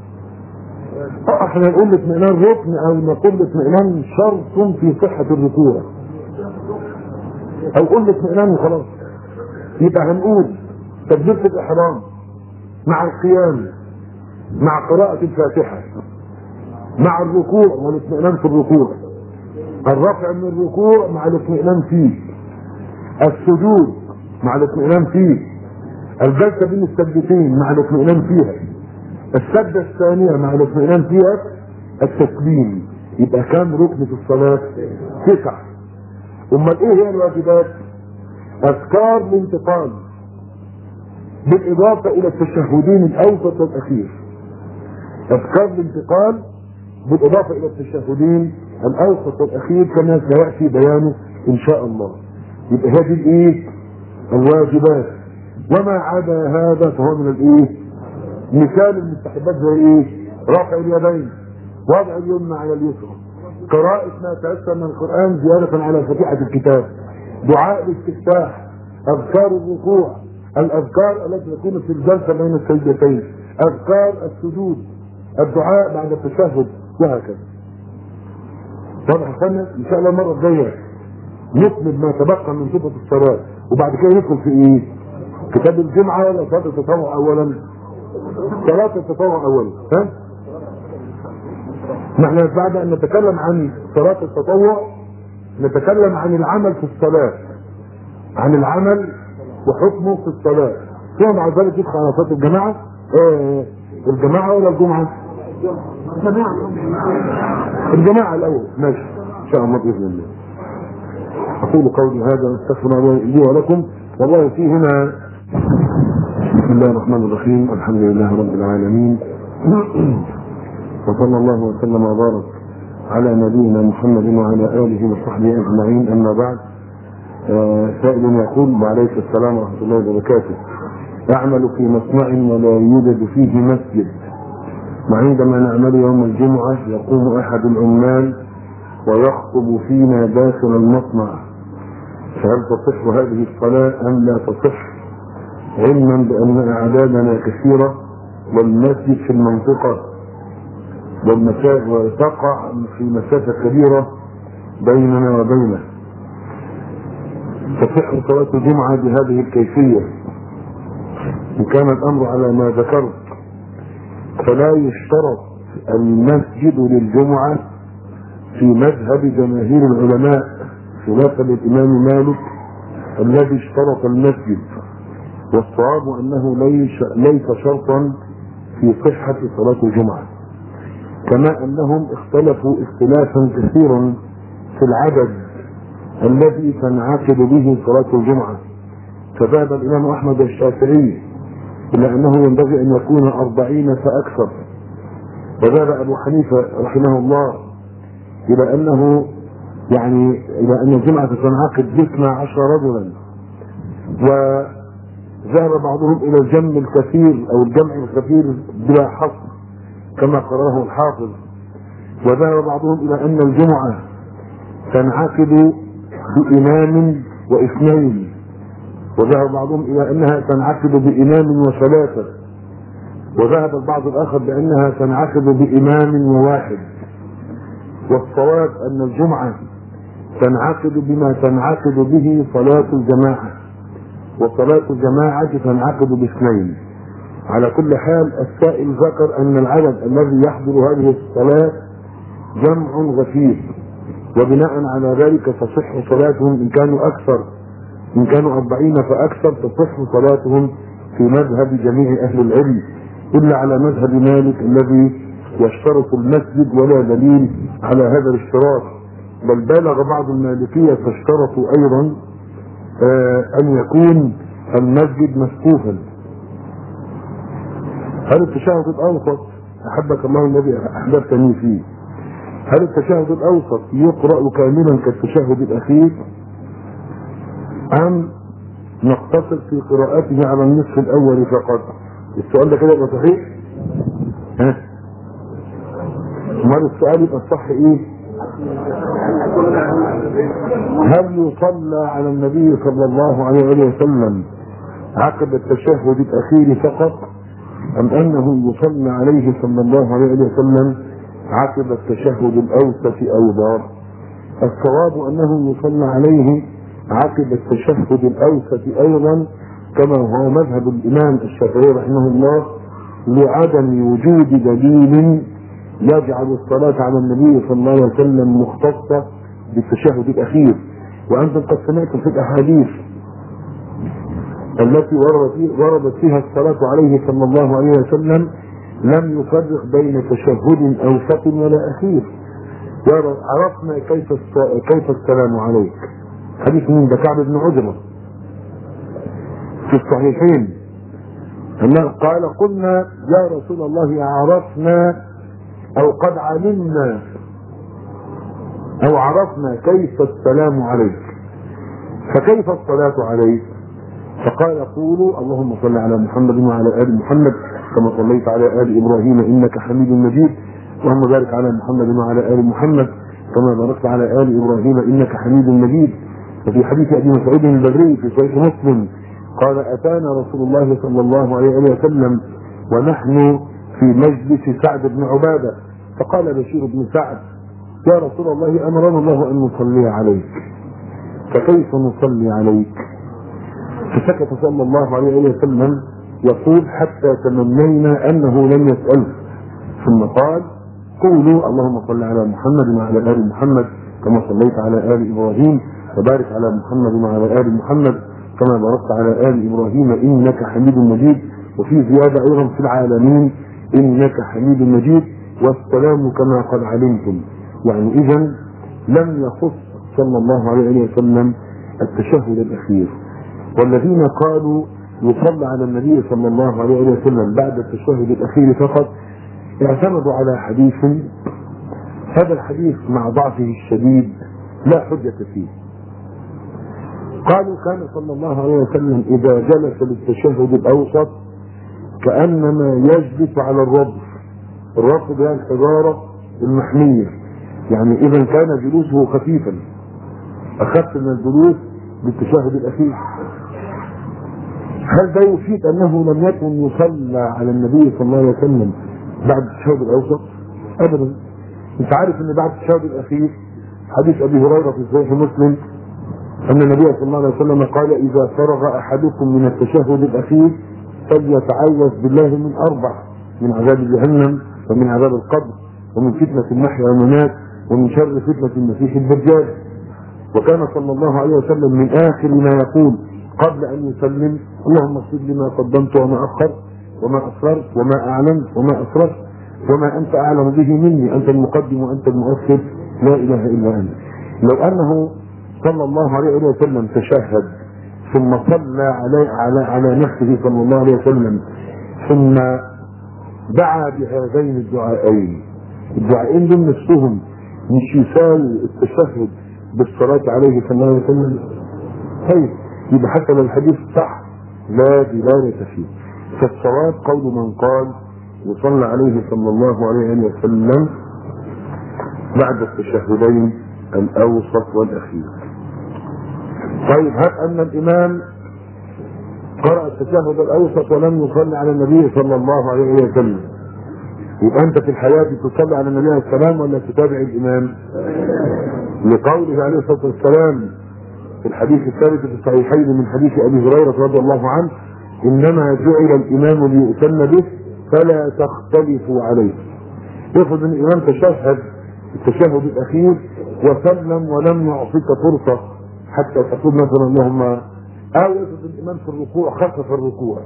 احنا نقول الاطمئنان ركن او نقول الاطمئنان شرط في صحة الركوع، او قول الاطمئنان وخلاص. يبقى هنقول تكبيرة الاحرام مع القيام مع قراءة الفاتحة مع الركوع والاطمئنان في الركوع، الرفع من الركوع مع الاطمئنان فيه، السجود مع الاطمئنان فيه، الجلسة بين السجدتين مع الاطمئنان فيها، السجدة الثانية مع الاطمئنان فيها، التسليم. يبقى كام ركن في الصلاة؟ تسعة. امال ايه هي الواجبات؟ اذكار الانتقال بالاضافة الى التشهدين الاوسط والاخير. اذكار الانتقال بالاضافة الى التشهدين الاوسط والاخير كما سيأتي بيانه ان شاء الله. يبقى هذه الايه؟ الواجبات. وما عدا هذا فهو من الايه؟ مثال المستحبات زي ايه؟ رفع اليدين، وضع اليمنى على اليسرى، قراءة ما تيسر من القرآن زيادة على فتيحة الكتاب، دعاء الاستفتاح، اذكار الركوع، الاذكار التي تكون في الجلسة بين السجدتين، اذكار السجود، الدعاء بعد التشهد، وهكذا. واضح يا اخوانا؟ ان شاء الله المرة الجاية نكمل ما تبقى من صفة الصلاة، وبعد كده ندخل في ايه؟ كتاب الجمعة ولا صلاة التطوع اولا؟ صلاة التطوع اولا، ها؟ نحن بعد ان نتكلم عن صلاة التطوع نتكلم عن العمل في الصلاة، عن العمل وحكمه في الصلاة. ثم بعد ذلك يدخل على صلاة الجماعة. ايه الجماعة ولا الجمعة؟ الجماعة الاول، ماشي ان شاء الله باذن الله. اقول قولي هذا واستغفر الله لي ولكم. والله في هنا بسم الله الرحمن الرحيم، الحمد لله رب العالمين، وصلى الله وسلم وبارك على نبينا محمد وعلى اله وصحبه اجمعين. اما بعد، آه سائل يقول: وعليك السلام ورحمه الله وبركاته، اعمل في مصنع ولا يوجد فيه مسجد، وعندما نعمل يوم الجمعه يقوم احد العمال ويخطب فينا داخل المصنع، فهل تصح هذه الصلاه ام لا تصح؟ علما بان اعدادنا كثيره والمسجد في المنطقه والمسافة وتقع في مسافة كبيرة بيننا وبينه، تصح صلاة الجمعة بهذه الكيفية؟ إن كان الأمر على ما ذكرت فلا يشترط المسجد للجمعة في مذهب جماهير العلماء خلافا للإمام مالك الذي اشترط المسجد، والصواب أنه ليس ليس شرطا في صحة صلاة الجمعة، كما أنهم اختلفوا اختلافا كثيرا في العدد الذي تنعقد به صلاة الجمعة. فذهب الإمام أحمد الشافعي إلى أنه ينبغي أن يكون أربعين فأكثر، وذهب أبو حنيفة رحمه الله إلى أنه يعني إلى أن الجمعة تنعقد باثنى عشر رجلا، وذهب بعضهم إلى الجمع الكثير أو الجمع الكثير بلا حصر كما قرره الحافظ، وذهب بعضهم إلى أن الجمعة تنعقد بإمام واثنين، وذهب بعضهم إلى أنها تنعقد بإمام وثلاثة، وذهب البعض الآخر بأنها تنعقد بإمام وواحد. والصواب أن الجمعة تنعقد بما تنعقد به صلاة الجماعة، وصلاة الجماعة تنعقد باثنين. على كل حال السائل ذكر أن العدد الذي يحضر هذه الصلاة جمع غفير، وبناء على ذلك تصح صلاتهم إن كانوا أكثر، إن كانوا أربعين فأكثر تصح صلاتهم في مذهب جميع أهل العلم، إلا على مذهب مالك الذي يشترط المسجد ولا دليل على هذا الاشتراط، بل بالغ بعض المالكية فاشترطوا أيضا آه أن يكون المسجد مسقوفا. هل التشهد الأوسط أحبك الله الذي أحببتني فيه، هل التشهد الأوسط يقرأ كاملا كالتشهد الأخير أم نقتصر في قراءته على النصف الأول فقط؟ السؤال ده كده يبقى صحيح؟ ها؟ امال السؤال يبقى الصح ايه؟ هل يصلى على النبي صلى الله عليه وسلم عقب التشهد الأخير فقط، أم أنه يصلى عليه صلى الله عليه وسلم عقب التشهد الأوسط أيضا؟ الصواب أنه يصلى عليه عقب التشهد الأوسط أيضا، كما هو مذهب الإمام الشافعي رحمه الله، لعدم وجود دليل يجعل الصلاة على النبي صلى الله عليه وسلم مختصة بالتشهد الأخير. وأنتم قد سمعتم في الأحاديث التي وردت فيها الصلاة عليه صلى الله عليه وسلم لم يفرق بين تشهد أوسط ولا أخير. عرفنا كيف كيف السلام عليك، حديث من كعب بن عجرة في الصحيحين أنه قال قلنا يا رسول الله عرفنا أو قد علمنا أو عرفنا كيف السلام عليك، فكيف الصلاة عليك؟ فقال قولوا اللهم صل على محمد وعلى آل محمد كما صليت على آل إبراهيم إنك حميد مجيد، اللهم بارك على محمد وعلى آل محمد كما باركت على آل إبراهيم إنك حميد مجيد. وفي حديث أبي مسعود البدري في صحيح مسلم قال أتانا رسول الله صلى الله عليه وسلم ونحن في مجلس سعد بن عبادة، فقال بشير بن سعد يا رسول الله أمرنا الله أن نصلي عليك، فكيف نصلي عليك؟ فسكت صلى الله عليه وسلم يقول حتى تمنينا أنه لم يسأل، ثم قال قولوا اللهم صل على محمد وعلى آل محمد كما صليت على آل إبراهيم وبارك على محمد وعلى آل محمد كما باركت على آل إبراهيم إنك حميد مجيد. وفي زيادة أيضا في العالمين إنك حميد مجيد والسلام كما قد علمتم. يعني إذن لم يخص صلى الله عليه وسلم التشهد الأخير. والذين قالوا يصلى على النبي صلى الله عليه وسلم بعد التشهد الأخير فقط اعتمدوا على حديث، هذا الحديث مع ضعفه الشديد لا حجة فيه. قالوا كان صلى الله عليه وسلم إذا جلس للتشهد الأوسط كأنما يجلس على الربف، الربف ده الحجارة المحمية، يعني إذا كان جلوسه خفيفا أخف من الجلوس بالتشهد الأخير. هل ده يفيد أنه لم يكن يصلى على النبي صلى الله عليه وسلم بعد التشهد الأوسط؟ أبدا. أنت عارف أن بعد التشهد الأخير حديث أبي هريرة في صحيح مسلم أن النبي صلى الله عليه وسلم قال إذا فرغ أحدكم من التشهد الأخير فليتعوذ بالله من أربع: من عذاب جهنم ومن عذاب القبر ومن فتنة المحيا والممات ومن شر فتنة المسيح الدجال. وكان صلى الله عليه وسلم من آخر ما يقول قبل ان يسلم: اللهم اغفر لي ما قدمت وما اخرت وما اسررت وما اعلنت وما اسرفت وما انت اعلم به مني، انت المقدم وانت المؤخر، لا اله الا انت. لو انه صلى الله عليه وسلم تشهد ثم صلى على على على نفسه صلى الله عليه وسلم ثم دعا بهذين الدعائين، الدعائين دول نفسهم مش يساوي التشهد بالصلاة عليه صلى الله عليه وسلم؟ طيب يبقى حتى لو الحديث صح لا دلالة فيه. فالصواب قول من قال وصلى عليه صلى الله عليه وسلم بعد التشهدين الأوسط والأخير. طيب هب أن الإمام قرأ التشهد الأوسط ولم يصلي على النبي صلى الله عليه وسلم، يبقى أنت في الحياة تصلي على النبي عليه السلام ولا تتابع الإمام؟ لقوله عليه الصلاة والسلام في الحديث الثالث في الصحيحين من حديث أبي هريرة رضي الله عنه: إنما جعل الإمام ليؤتم به فلا تختلفوا عليه. يفرض أن الإمام تشهد التشهد الأخير وسلم ولم يعطيك فرصة حتى تقول مثلا اللهم، أو يفرض الإمام في الركوع خفف الركوع،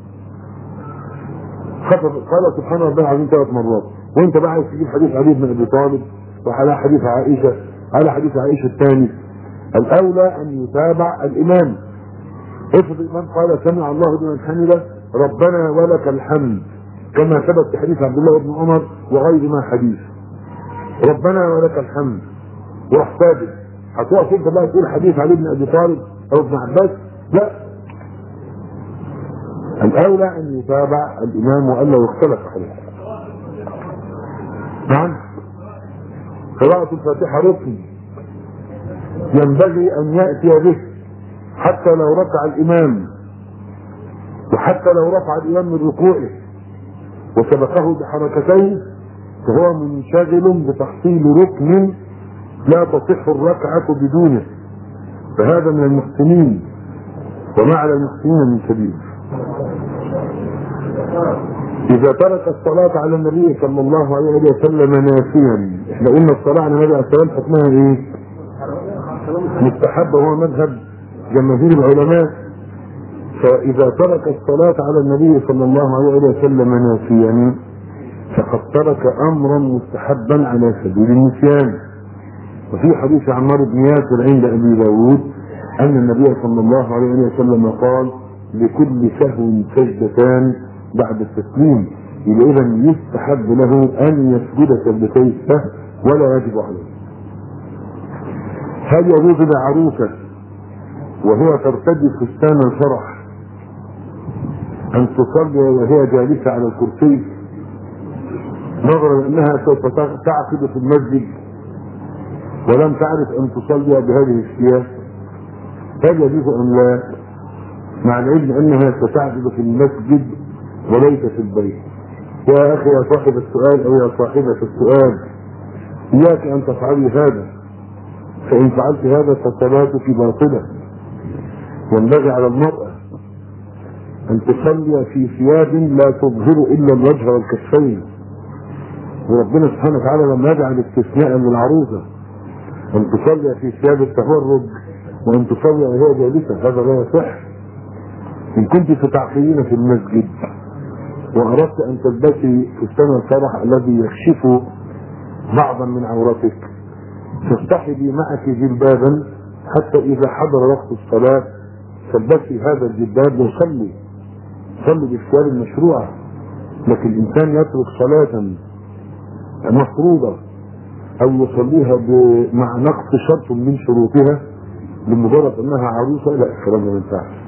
خفف قال سبحان ربي العظيم ثلاث مرات، وأنت بقى عايز تجيب حديث علي بن أبي طالب وعلى حديث عائشة على حديث عائشة الثاني. الأولى أن يتابع الإمام. افرض الإمام قال سمع الله لمن حمده ربنا ولك الحمد، كما ثبت في حديث عبد الله بن عمر وغير ما حديث ربنا ولك الحمد وراح ثابت، هتقف انت بقى تقول حديث علي بن ابي طالب او ابن عباس؟ لا، الاولى ان يتابع الامام والا يختلف عليه. نعم، قراءة الفاتحة ركن ينبغي ان ياتي به حتى لو ركع الامام، وحتى لو رفع الامام من ركوعه وسبقه بحركتين فهو منشغل بتحصيل ركن لا تصح الركعة بدونه، فهذا من المحسنين وما على المحسنين من سبيل. إذا ترك الصلاة على النبي صلى الله عليه وسلم ناسيا، احنا قلنا الصلاة على النبي عليه السلام حكمها ايه؟ مستحب، وهو مذهب جماهير العلماء. فإذا ترك الصلاة على النبي صلى الله عليه وسلم ناسيا فقد ترك أمرا مستحبا على سبيل النسيان. وفي حديث عمار بن ياسر عند أبي داود أن النبي صلى الله عليه وسلم قال: لكل سهو سجدتان بعد التسليم. يبقى إذا يستحب له أن يسجد سجدتي السهو ولا يجب عليه. هل يجوز لعروسة وهي ترتدي فستان الفرح أن تصلي وهي جالسة على الكرسي نظرا أنها سوف تعقد في المسجد ولم تعرف أن تصلي بهذه الثياب؟ هل يجوز أم لا؟ مع العلم أنها ستعقد في المسجد وليس في البيت. يا أخي يا صاحب السؤال أو يا صاحبة السؤال، إياك أن تفعلي هذا، فإن فعلت هذا فصلاتك باطلة. ينبغي على المرأة أن تصلي في ثياب لا تظهر إلا الوجه والكفين، وربنا سبحانه وتعالى لم يجعل استثناء للعروسة أن تصلي في ثياب التفرج وأن تصلي وهي جالسة، هذا لا يصح. إن كنت ستعقلين في المسجد وأردت أن تلبسي فستان الفرح الذي يكشف بعضا من عورتك فاصطحبي معك جلبابا حتى إذا حضر وقت الصلاة تلبسي هذا الجلباب وصلي، صلي بالثياب المشروعة. لكن الإنسان يترك صلاة مفروضة أو يصليها مع نقص شرط من شروطها لمجرد أنها عروسة، لا، الكلام ما ينفعش.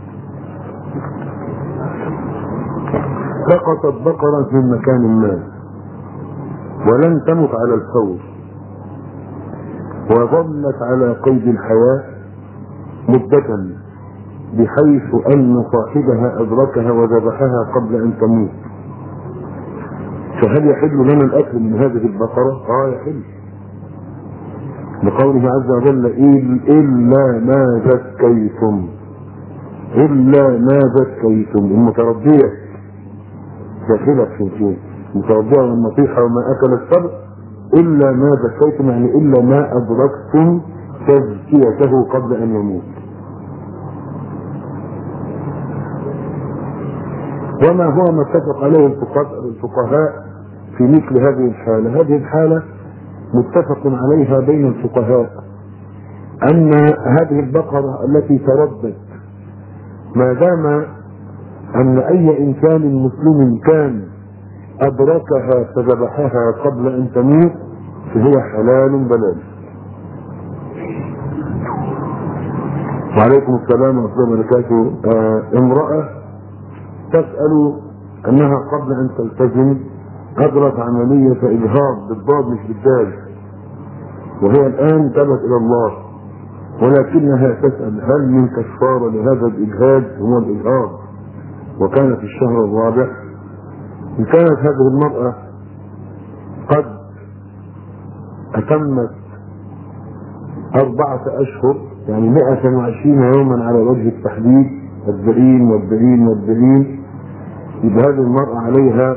سقطت بقرة من مكان ما ولن تمت على الفور وظلت على قيد الحياة مدة بحيث أن صاحبها أدركها وذبحها قبل أن تموت، فهل يحل لنا الأكل من هذه البقرة؟ آه يحل، لقوله عز وجل: إلا ما زكيتم، إلا ما زكيتم. المتربية داخلة في شيء، متربية والنصيحة وما أكل السبع إلا ما زكيتم، يعني إلا ما أدركتم تزكيته قبل أن يموت. وما هو ما اتفق عليه الفقهاء في مثل هذه الحالة؟ هذه الحالة متفق عليها بين الفقهاء أن هذه البقرة التي تردت ما دام أن أي إنسان مسلم كان أدركها فذبحها قبل أن تموت فهي حلال بلال. وعليكم السلام ورحمة الله وبركاته. آه امرأة تسأل أنها قبل أن تلتزم أجرت عملية إجهاض بالضاد مش بالدال، وهي الآن تبت إلى الله، ولكنها تسأل هل من كفارة لهذا الإجهاض؟ هو الإجهاض وكان في الشهر الرابع. إن كانت هذه المرأة قد أتمت أربعة أشهر يعني مئة وعشرين يوما على وجه التحديد، الدليل والدليل والدليل، يبقى هذه المرأة عليها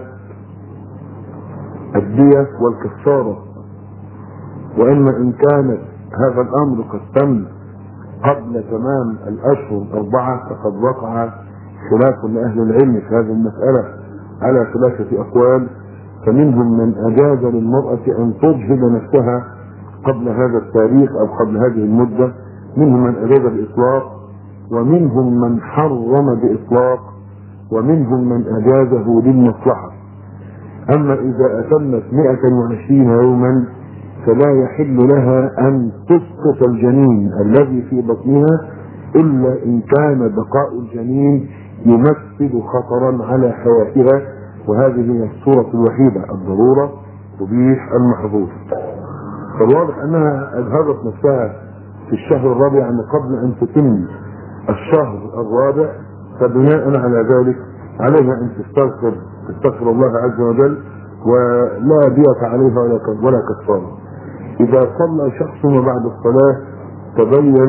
الدية والكفارة. وإما إن كانت هذا الأمر قد تم قبل تمام الأشهر الأربعة فقد وقع خلاف لأهل العلم في هذه المسألة على ثلاثة أقوال، فمنهم من أجاز للمرأة أن تجهد نفسها قبل هذا التاريخ أو قبل هذه المدة، منهم من أجاز بإطلاق، ومنهم من حرم بإطلاق، ومنهم من أجازه للمصلحة. أما إذا أتمت مئة وعشرين يوما فلا يحل لها أن تسقط الجنين الذي في بطنها إلا إن كان بقاء الجنين يمثل خطرا على حياتها، وهذه هي الصورة الوحيدة، الضرورة تبيح المحظور. فالواضح أنها أجهضت نفسها في الشهر الرابع يعني قبل أن تتم الشهر الرابع، فبناء على ذلك عليها أن تستغفر تستغفر الله عز وجل ولا دية عليها ولا كفارة. إذا صلى شخص وبعد الصلاة تبين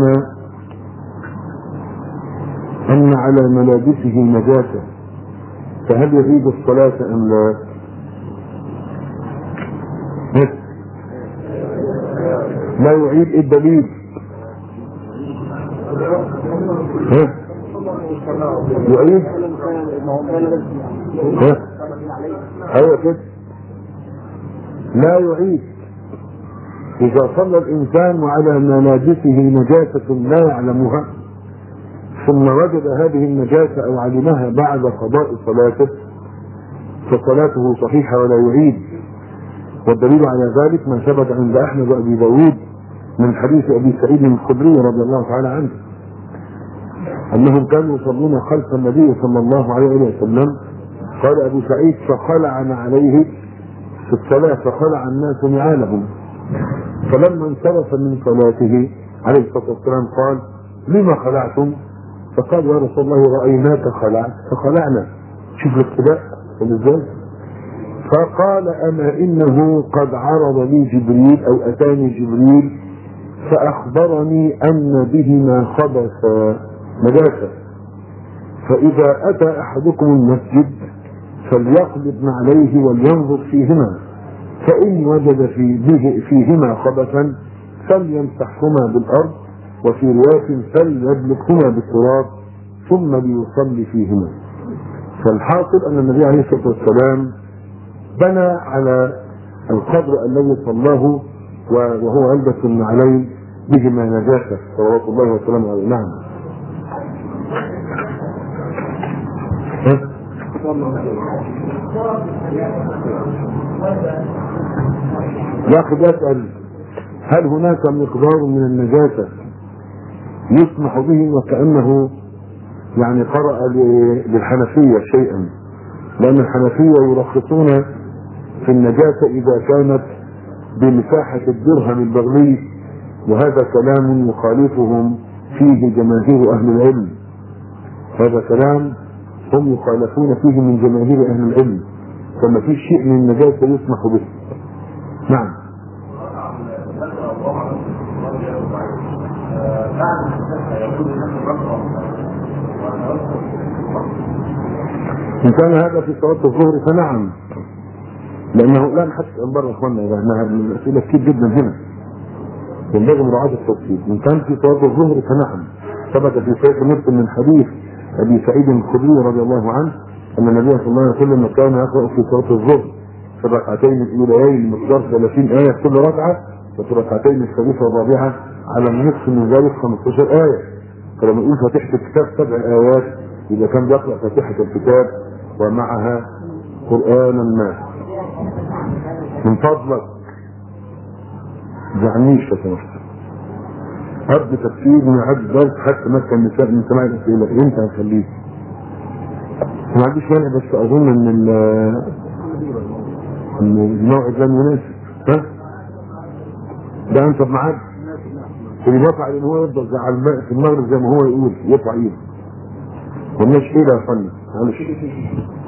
أن على ملابسه نجاسة فهل يعيد الصلاة أم لا؟ لا يعيد. الدليل يعيد. ايوه كده لا يعيد. اذا صلى الانسان وعلى ملابسه نجاسة لا يعلمها ثم وجد هذه النجاسة او علمها بعد قضاء صلاته فصلاته صحيحة ولا يعيد. والدليل على ذلك ما ثبت عند احمد وابي داود من حديث ابي سعيد الخدري رضي الله تعالى عنه انهم كانوا يصلون خلف النبي صلى الله عليه وسلم. قال ابو سعيد فخلعنا عليه في الصلاة فخلع الناس نعالهم، فلما انصرف من صلاته عليه الصلاة والسلام قال لما خلعتم؟ فقال يا رسول الله رأيناك خلعت فخلعنا. شوف الابتلاء ازاي. فقال اما انه قد عرض لي جبريل او اتاني جبريل فاخبرني ان بهما خبثا نجاسة، فاذا اتى احدكم المسجد فليقلب عليه ولينظر فيهما، فان وجد في به فيهما خبثا فليمسحهما بالارض، وفي رواية فليدلكهما بالتراب ثم ليصلي فيهما. فالحاصل ان النبي عليه الصلاة والسلام بنى على القبر الذي صلاه وهو علبة النعلين بهما نجاسة صلوات الله وسلامه عليه. نعم. ياخذ يسأل هل هناك مقدار من النجاسة يسمح به، وكأنه يعني قرأ للحنفية شيئا، لأن الحنفية يرخصون في النجاسة إذا كانت بمساحة الدرهم البغلي، وهذا كلام يخالفهم فيه جماهير أهل العلم. هذا كلام هم يخالفون فيه من جماهير أهل العلم، فما فيش شيء من النجاسة يسمح به. نعم. إن كان هذا في صلاة الظهر فنعم، لأنه لا نحس أنبار أخواننا لأنها من الأسئلة كتير جدا هنا ينبغي مراعاة التفصيل. إن كان في صلاة الظهر فنعم، ثبت في صحيح مسلم من حديث أبي سعيد الخدري رضي الله عنه ان النبي صلى الله عليه وسلم كان يقرا في صلاه الظهر في الركعتين الاوليين مقدار ثلاثين ايه في كل ركعه، وفي الركعتين الثالثه والرابعه على النصف من ذلك خمستاشر ايه. فلما نقول فاتحه الكتاب سبع ايات يبقى كان بيقرا فاتحه الكتاب ومعها قرانا ما. من فضلك زعنيش يا سمحت هبد تفسير من عد درس حتى مثلا النساء من سماع الاسئله انت هتخليه. ما عنديش مانع بس اظن ان ال ان النوع ده مناسب. ها؟ ده انت معاك اللي يرفع ان هو يفضل زي على الماء في المغرب زي ما هو يقول يرفع ايده. مالناش ايه يا فندم معلش.